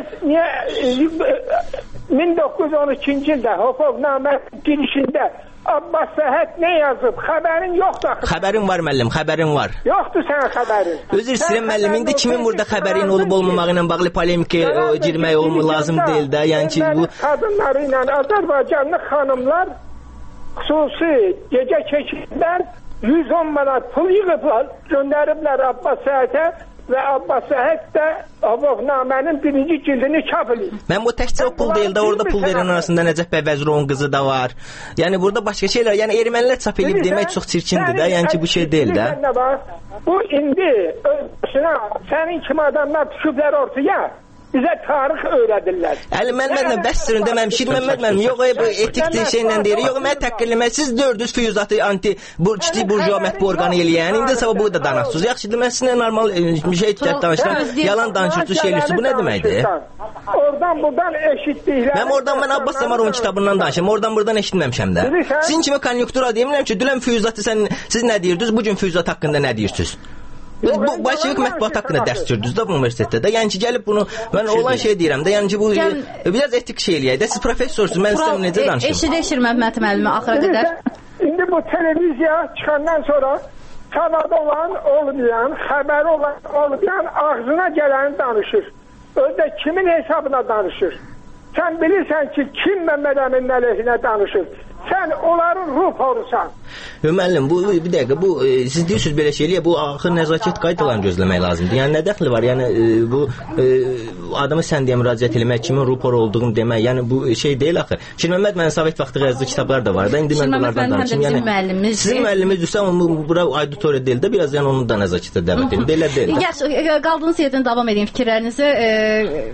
niyə min doqquz yüz on ikinci ildə hüquqnamənin girişində Abbas Səhət nə yazıb? Xəbərin yoxdur. Xəbərin var müəllim, xəbərin var. Yoxdur sənin xəbərin. Üzr istəyirəm müəllim, indi kimin burada xəbərin olub olmamağı ilə bağlı polemikaya girmək olmur, lazım deyil də. Yəni ki bu qadınları ilə Azərbaycanlı xanımlar xüsusi gecə keçirlər yüz on manat pul yığıblar, göndəriblər Abbas Səhətə və Abbas Səhət də hüquqnamənin birinci cildini çap edir. Mən bu təkcə o pul deyil də, orada pul verən arasında Nəcəf bəy Vəzirovun qızı da var. Yəni burada başqa şeylər, yəni ermənilər çap edib demək çox çirkindir də, yəni ki bu şey deyil də. Bu indi özünə sənin kimi adamlar düşüblər ortaya. Bizə tarix öyrədirlər. Əli Məmmədlə bəs sürün deməm, Şir Məmməd mənim, yox bu etikdir şeylə deyir, yox mən təqqil eləmək, siz dördüz füyuzatı anti kiçik burjuva mətbu orqanı eləyən, indi sabah bu da danışsınız. Yaxşıdır, mən sizinlə normal bir şey etikət danışıram, yalan danışırsınız, şey eləyirsiniz, bu nə deməkdir? Oradan buradan eşitdiklər. Mən oradan mən Abbas Samarovun kitabından danışıram, oradan buradan eşitməmişəm də. Sizin kimi konjunktura demirəm ki, dünən füyuzatı sən, siz nə deyirdiniz, bugün füyuzat haqqında nə deyirsiniz? Biz bu Bolşevik mətbuat haqqında dərs gördünüz də bu universitetdə də. Yəni ki, gəlib bunu mən olan şey deyirəm də. Yəni ki, bu Gəl... biraz etik şey eləyək də. Siz professorsunuz, mən sizə necə danışım? Eşidək Məmməd müəllimi axıra qədər. İndi bu televiziya çıxandan sonra savad olan, olmayan, xəbəri olan, olmayan ağzına gələni danışır. Özdə kimin hesabına danışır? Sən bilirsən ki, kim Məmməd Əminin əleyhinə danışır? Sən onların ruporusan. Müəllim, bu bir dəqiqə, bu e, siz deyirsiniz belə şeyliyə, bu axır nəzakət qaydalarını gözləmək lazımdır. Yəni nə dəxli var? Yəni e, bu e, adamı sən deyə müraciət eləmək, kimin rupor olduğunu demək, yəni bu şey deyil axı. Şir Məmməd mənim Sovet vaxtı yazdığı kitablar da var da. İndi mən bunlardan danışım. Yəni müəllimimiz. Sizin müəlliminiz amma bura auditoriya deyil də, biraz yəni onu da nəzakətə dəvət edin. Belə deyil. Yaxşı, qaldığınız yerdən davam edin fikirlərinizi. E,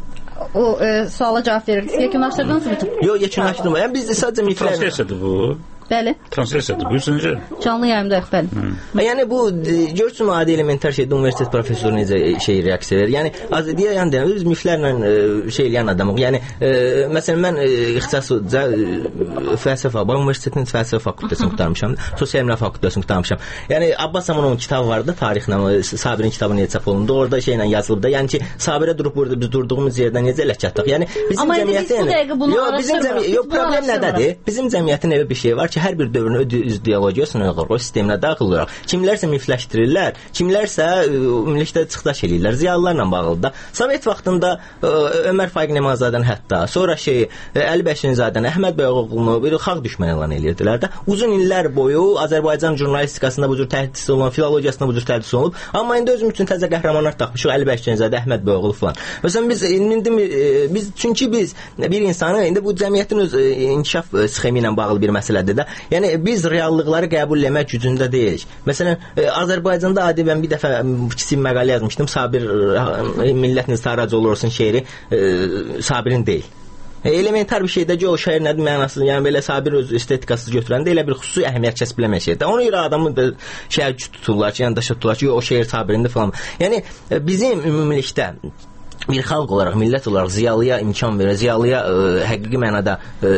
o e, suala cavab verirsiniz. Yekunlaşdırdınız mı? Yox, yekunlaşdırdım. Yəni biz sadəcə mikro transfersiyadır bu. Bəli. Transfersiyadır. Buyursunuz. Canlı yayımdayıq, bəli. Hmm. Yəni bu görürsünüz adi elementar şeydə universitet professoru necə şey reaksiya verir. Yəni az deyə yəni deyirəm, biz miflərlə e, şey eləyən adamıq. Yəni e, məsələn mən e, ixtisasca e, fəlsəfə, Bakı Universitetinin fəlsəfə fakültəsini qurtarmışam. Sosial əmlak fakültəsini qurtarmışam. Yəni Abbas Samarovun kitabı vardı, tarixlə, Sabirin kitabı necə çap olundu. Orada şeylə yazılıb da. Yəni ki, Sabirə durub burada biz durduğumuz yerdən necə elə çatdıq. Yəni bizim cəmiyyətin yəni yox, bizim cəmiyyət yox problem nədədir? Bizim cəmiyyətin elə bir şey var ki, hər bir dövrün öz ideologiyasına uyğun o sisteminə daxil olaraq kimlərsə mifləşdirirlər, kimlərsə ümumilikdə çıxdaş eləyirlər. Ziyalılarla bağlı da. Sovet vaxtında ə, Ömər Faiq Nemazadənin hətta, sonra şey Əli Bəşirinzadəni, Əhməd Bəyoğlu'nu bir xalq düşməni elan edirdilər də. Uzun illər boyu Azərbaycan jurnalistikasında bu cür təhdis olunub, filologiyasında bu cür təhdis olunub. Amma indi özüm üçün təzə qəhrəmanlar tapmışıq, Əli Bəşirinzadə, Əhməd Bəyoğlu falan. Məsələn biz indi biz çünki biz bir insanı indi bu cəmiyyətin öz inkişaf sxemi ilə bağlı bir məsələdir də. Yəni biz reallıqları qəbul etmək gücündə deyilik. Məsələn, Azərbaycanda adi mən bir dəfə kiçik məqalə yazmışdım. Sabir millətin saracılı olsun şeiri e, Sabirin deyil. E, elementar bir şeydə ki, o şeir nədir mənası, yəni belə Sabir öz estetikasız götürəndə elə bir xüsusi əhəmiyyət kəsb eləmə şeydir. Ona görə adamı da şeir tuturlar ki, yəni daşa tuturlar ki, o şeir Sabirindir falan. Yəni bizim ümumilikdə bir xalq olaraq, millət olaraq ziyalıya imkan verən, ziyalıya ə, həqiqi mənada ə,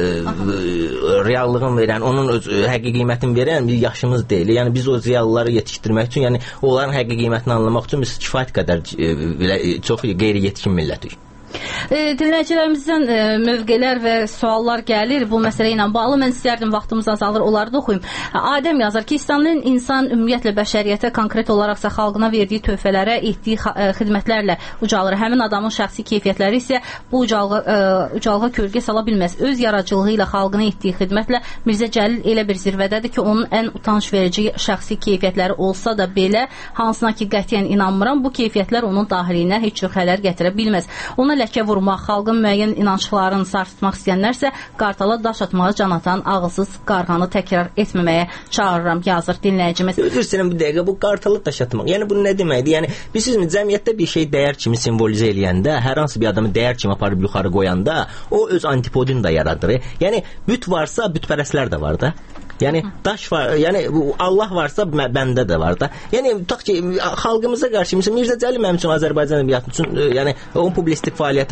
ə, reallığın verən, onun öz ə, həqiqi qiymətini verən bir yaşımız deyil. Yəni biz o ziyalıları yetişdirmək üçün, yəni onların həqiqi qiymətini anlamaq üçün biz kifayət qədər ə, çox qeyri-yetkin millətik. E, dinləyicilərimizdən e, mövqelər və suallar gəlir bu məsələ ilə bağlı. Mən istərdim, vaxtımız azalır, onları da oxuyum. Adəm yazır ki, İslamlının insan ümumiyyətlə bəşəriyyətə, konkret olaraqsa xalqına verdiyi töhfələrə, etdiyi xidmətlərlə ucalır. Həmin adamın şəxsi keyfiyyətləri isə bu ucalğa, e, ucalğa kölgə sala bilməz. Öz yaradıcılığı ilə xalqına etdiyi xidmətlə Mirzə Cəlil elə bir zirvədədir ki, onun ən utanç verici şəxsi keyfiyyətləri olsa da belə, hansına ki qətiyyən inanmıram, bu keyfiyyətlər onun dahiliyinə heç cür xələl gətirə bilməz. Ona ləkə vurmaq, xalqın müəyyən inanclarını sarsıtmaq istəyənlərsə qartala daş atmağa can atan ağılsız qarğanı təkrar etməməyə çağırıram, yazır dinləyicimiz. Özür istəyirəm bir dəqiqə, bu qartalı daş atmaq. Yəni bu nə deməkdir? Yəni bilirsizmi, cəmiyyətdə bir şey dəyər kimi simvolizə eləyəndə, hər hansı bir adamı dəyər kimi aparıb yuxarı qoyanda, o öz antipodunu da yaradır. Yəni büt varsa, bütpərəslər də var da. Yəni daş var, yəni Allah varsa bəndə də var da. Yəni tutaq ki, xalqımıza qarşı məsələn Mirzə Cəlil mənim üçün Azərbaycan ədəbiyyatı üçün yəni onun publisistik fəaliyyəti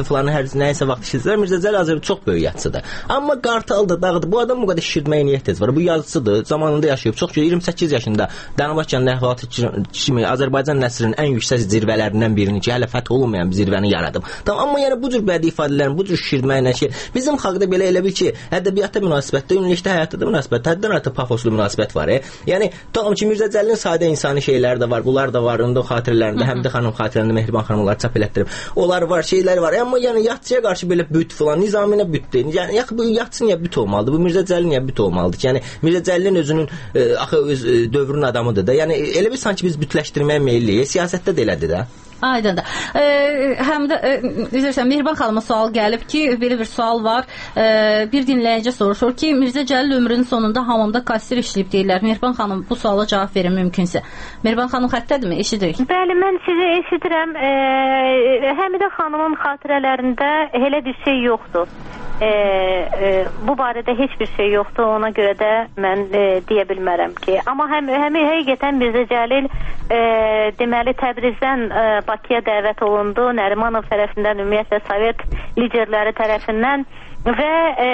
falan hər nəysə vaxt işləyirlər. Mirzə Cəlil Azərbaycan çox böyük yazıçıdır. Amma Qartaldır, Dağdır. Bu adam bu qədər şişirməyə niyə ehtiyac var? Bu yazıçıdır. Zamanında yaşayıb. Çox iyirmi səkkiz yaşında Danabaşkəndə əhvalatı kimi Azərbaycan nəsrinin ən yüksək zirvələrindən birini ki, hələ fəth olunmayan bir zirvəni yaradıb. Tamam, amma yəni bu cür bədii ifadələrin, bu cür şişirməklə ki, bizim xalqda belə elə bil ki, ədəbiyyata münasibətdə, ümumilikdə həyata da münasibət, həddən artıq pafoslu münasibət var. E? Yəni tamam ki, Mirzə Cəlilin sadə insani şeyləri də var, bunlar da var. Onda xatirələrində, Həmidə xanım xatirələrində Mehriban xanım onları çap elətdirib. Onlar var, şeylər var. Amma yəni yatçıya qarşı belə büt falan, Nizaminə bütdür. Yəni yaxı bu yatçı niyə büt olmalıdır? Bu Mirzə Cəlil niyə büt olmalıdır ki? Yəni Mirzə Cəlilin özünün e, axı öz e, dövrün adamıdır da. Yəni elə bir sanki biz bütləşdirməyə meyilliyiz. Siyasətdə də elədir də. Aydındır. E, həm də e, üzrsən Mehriban xanıma sual gəlib ki, belə bir sual var. E, bir dinləyici soruşur ki, Mirzə Cəlil ömrünün sonunda hamamda kassir işləyib deyirlər. Mehriban xanım bu suala cavab verin mümkünsə. Mehriban xanım xəttədirmi? Eşidirik. Bəli, mən sizi eşidirəm. E, Həmidə xanımın xatirələrində elə bir şey yoxdur. E, e, bu barədə heç bir şey yoxdur. Ona görə də mən e, deyə bilmərəm ki. Amma həm, həm həqiqətən Mirzə Cəlil e, deməli Təbrizdən e, Bakıya dəvət olundu. Nərimanov tərəfindən, ümumiyyətlə Sovet liderləri tərəfindən və e,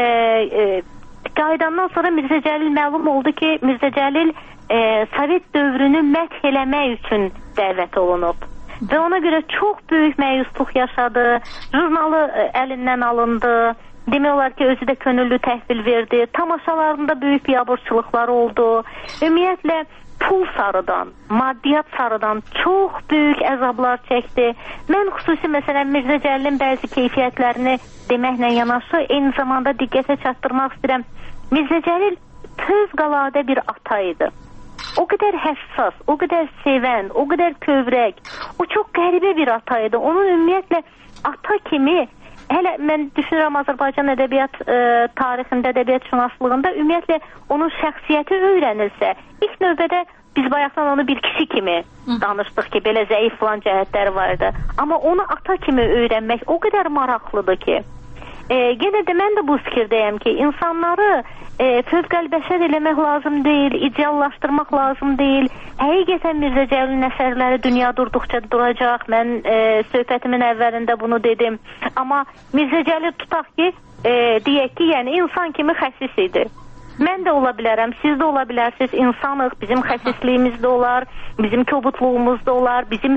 e, qayıdandan sonra Mirzə Cəlil məlum oldu ki, Mirzə Cəlil e, Sovet dövrünü məth eləmək üçün dəvət olunub. Və ona görə çox böyük məyusluq yaşadı. Jurnalı e, əlindən alındı. Demək olar ki, özü də könüllü təhvil verdi. Tamaşalarında böyük biabırçılıqlar oldu. Ümumiyyətlə pul sarıdan, maddiyyat sarıdan çox böyük əzablar çəkdi. Mən xüsusi məsələn Mirzə Cəlilin bəzi keyfiyyətlərini deməklə yanaşı, eyni zamanda diqqətə çatdırmaq istəyirəm. Mirzə Cəlil fövqəladə bir ata idi. O qədər həssas, o qədər sevən, o qədər kövrək, o çox qəribə bir ata idi. Onun ümumiyyətlə ata kimi, hələ mən düşünürəm Azərbaycan ədəbiyyat e, tarixində, ədəbiyyat şünaslığında ümumiyyətlə onun şəxsiyyəti öyrənilsə, ilk növbədə biz bayaqdan onu bir kişi kimi danışdıq ki, belə zəif falan cəhətləri var idi. Amma onu ata kimi öyrənmək o qədər maraqlıdır ki, e, yenə də mən də bu fikirdəyəm ki, insanları e, fövqəlbəşər eləmək lazım deyil, ideallaşdırmaq lazım deyil. Həqiqətən Mirzə Cəlilin əsərləri dünya durduqca duracaq. Mən e, söhbətimin əvvəlində bunu dedim. Amma Mirzə Cəlil tutaq ki, e, deyək ki, yəni insan kimi xəsis idi. Mən də ola bilərəm, siz də ola bilərsiniz, insanıq, bizim xəsisliyimiz də olar, bizim kobudluğumuz da olar, bizim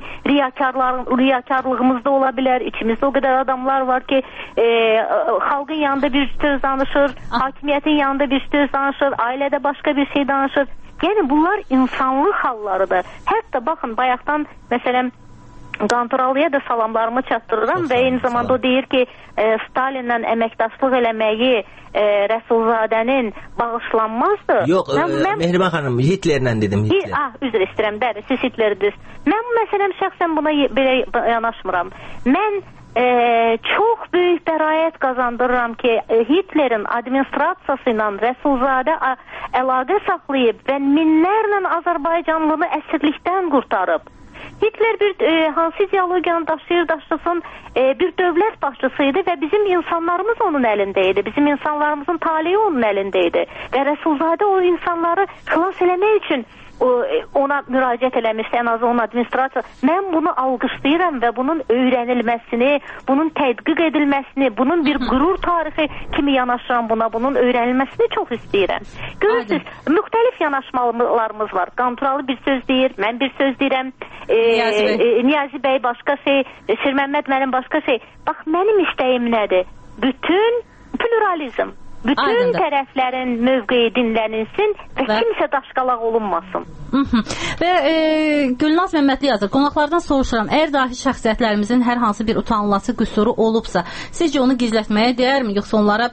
riyakarlığımız da ola bilər. İçimizdə o qədər adamlar var ki, e, xalqın yanında bir söz danışır, hakimiyyətin yanında bir söz danışır, ailədə başqa bir şey danışır. Yəni bunlar insanlıq hallarıdır. Hətta baxın, bayaqdan məsələn Qanturalıya da salamlarımı çatdırıram və eyni zamanda o deyir ki, e, Stalinlə əməkdaşlıq eləməyi e, Rəsulzadənin bağışlanmazdı. Yox, mən, e, mən, Mehriban xanım, Hitlerlə dedim. Hitler. Ah, üzr istəyirəm, bəli, siz Hitlerdiniz. Mən bu məsələm şəxsən buna belə yanaşmıram. Mən e, çox böyük bəraət qazandırıram ki, Hitlerin administrasiyası ilə Rəsulzadə əlaqə saxlayıb və minlərlə Azərbaycanlını əsirlikdən qurtarıb. Hitler bir e, hansı ideologiyanı daşıyır, daşısın e, bir dövlət başçısıydı və bizim insanlarımız onun əlindəydi. Bizim insanlarımızın taleyi onun əlindəydi. Və Rəsulzadə o insanları xilas eləmək üçün o, ona müraciət eləmişsə, ən azı onun administrasiyası. Mən bunu alqışlayıram və bunun öyrənilməsini, bunun tədqiq edilməsini, bunun bir qürur tarixi kimi yanaşıram buna, bunun öyrənilməsini çox istəyirəm. Görürsünüz, müxtəlif yanaşmalarımız var. Qanturalı bir söz deyir, mən bir söz deyirəm. E, Niyazi, e, Niyazi bəy başqa şey, Şirməmməd mənim başqa şey. Bax, mənim istəyim nədir? Bütün pluralizm, bütün Aydındır. Tərəflərin mövqeyi dinlənilsin və, və kimsə daşqalaq olunmasın. Hı -hı. Və e, Gülnaz Məmmədli yazır, qonaqlardan soruşuram, əgər dahi şəxsiyyətlərimizin hər hansı bir utanılası qüsuru olubsa, sizcə onu gizlətməyə dəyərmi, yoxsa onlara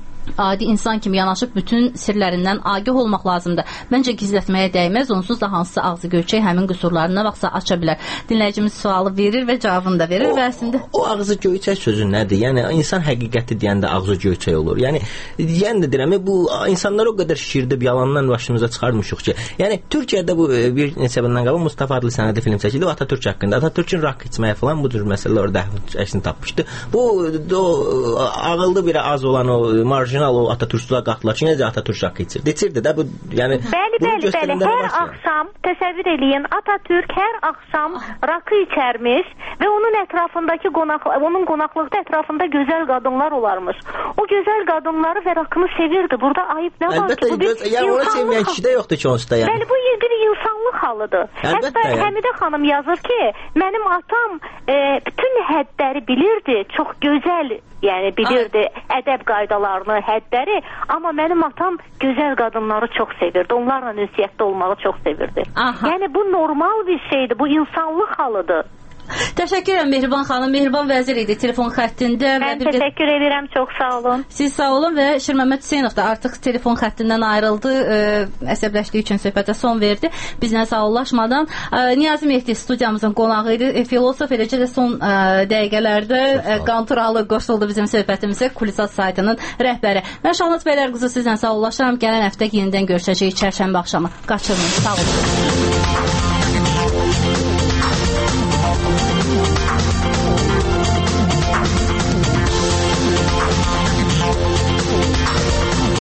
adi insan kimi yanaşıb bütün sirlərindən agah olmaq lazımdır. Məncə gizlətməyə dəyməz, onsuz da hansısa ağzı göyçək həmin qüsurlarına vaxtsa aça bilər. Dinləyicimiz sualı verir və cavabını da verir o, və əslində o ağzı göyçək sözü nədir? Yəni insan həqiqəti deyəndə ağzı göyçək olur. Yəni yəni də deyirəm, bu insanlar o qədər şirdib yalandan başımıza çıxarmışıq ki. Yəni Türkiyədə bu bir neçə bundan qabaq Mustafa adlı sənədi film çəkildi Atatürk haqqında. Atatürkün rak içməyə falan bu cür məsələlər orada əksini tapmışdı. Bu o, ağıllı bir az olan o marjinal orijinal o Atatürkçülər qalxdılar ki, necə Atatürk şarkı içirdi. İçirdi də bu, yəni bəli, bəli, bəli. Hər axşam təsəvvür eləyin, Atatürk hər axşam rakı içərmiş və onun ətrafındakı qonaq, onun qonaqlıqda ətrafında gözəl qadınlar olarmış. O gözəl qadınları və rakını sevirdi. Burada ayıb nə var ki? Bu bir göz, yəni onu sevməyən kişi də yoxdur ki, onsuz da yəni. Bəli, bu bir insanlıq halıdır. Əlbəttə, hətta yəni. Həmidə xanım yazır ki, mənim atam e, bütün həddləri bilirdi, çox gözəl, yəni bilirdi Ay. ədəb qaydalarını, həddləri, amma mənim atam gözəl qadınları çox sevirdi. Onlarla ünsiyyətdə olmağı çox sevirdi. Aha. Yəni bu normal bir şeydir, bu insanlıq halıdır. Təşəkkür edirəm Mehriban xanım. Mehriban Vəzir idi telefon xəttində. Mən və təşəkkür edirəm, çox sağ olun. Siz sağ olun və Şirməmməd Hüseynov da artıq telefon xəttindən ayrıldı. Ə, əsəbləşdiyi üçün söhbətə son verdi. Bizlə sağollaşmadan. Ə, Niyazi Mehdi studiyamızın qonağı idi. E, filosof eləcə də son ə, dəqiqələrdə ə, Qanturalı qoşuldu bizim söhbətimizə. Kulisat saytının rəhbəri. Mən Şahnaz Bəylərqızı sizlə sağollaşıram. Gələn həftə yenidən görüşəcəyik çərşənbə axşamı. Qaçırmayın. Sağ olun.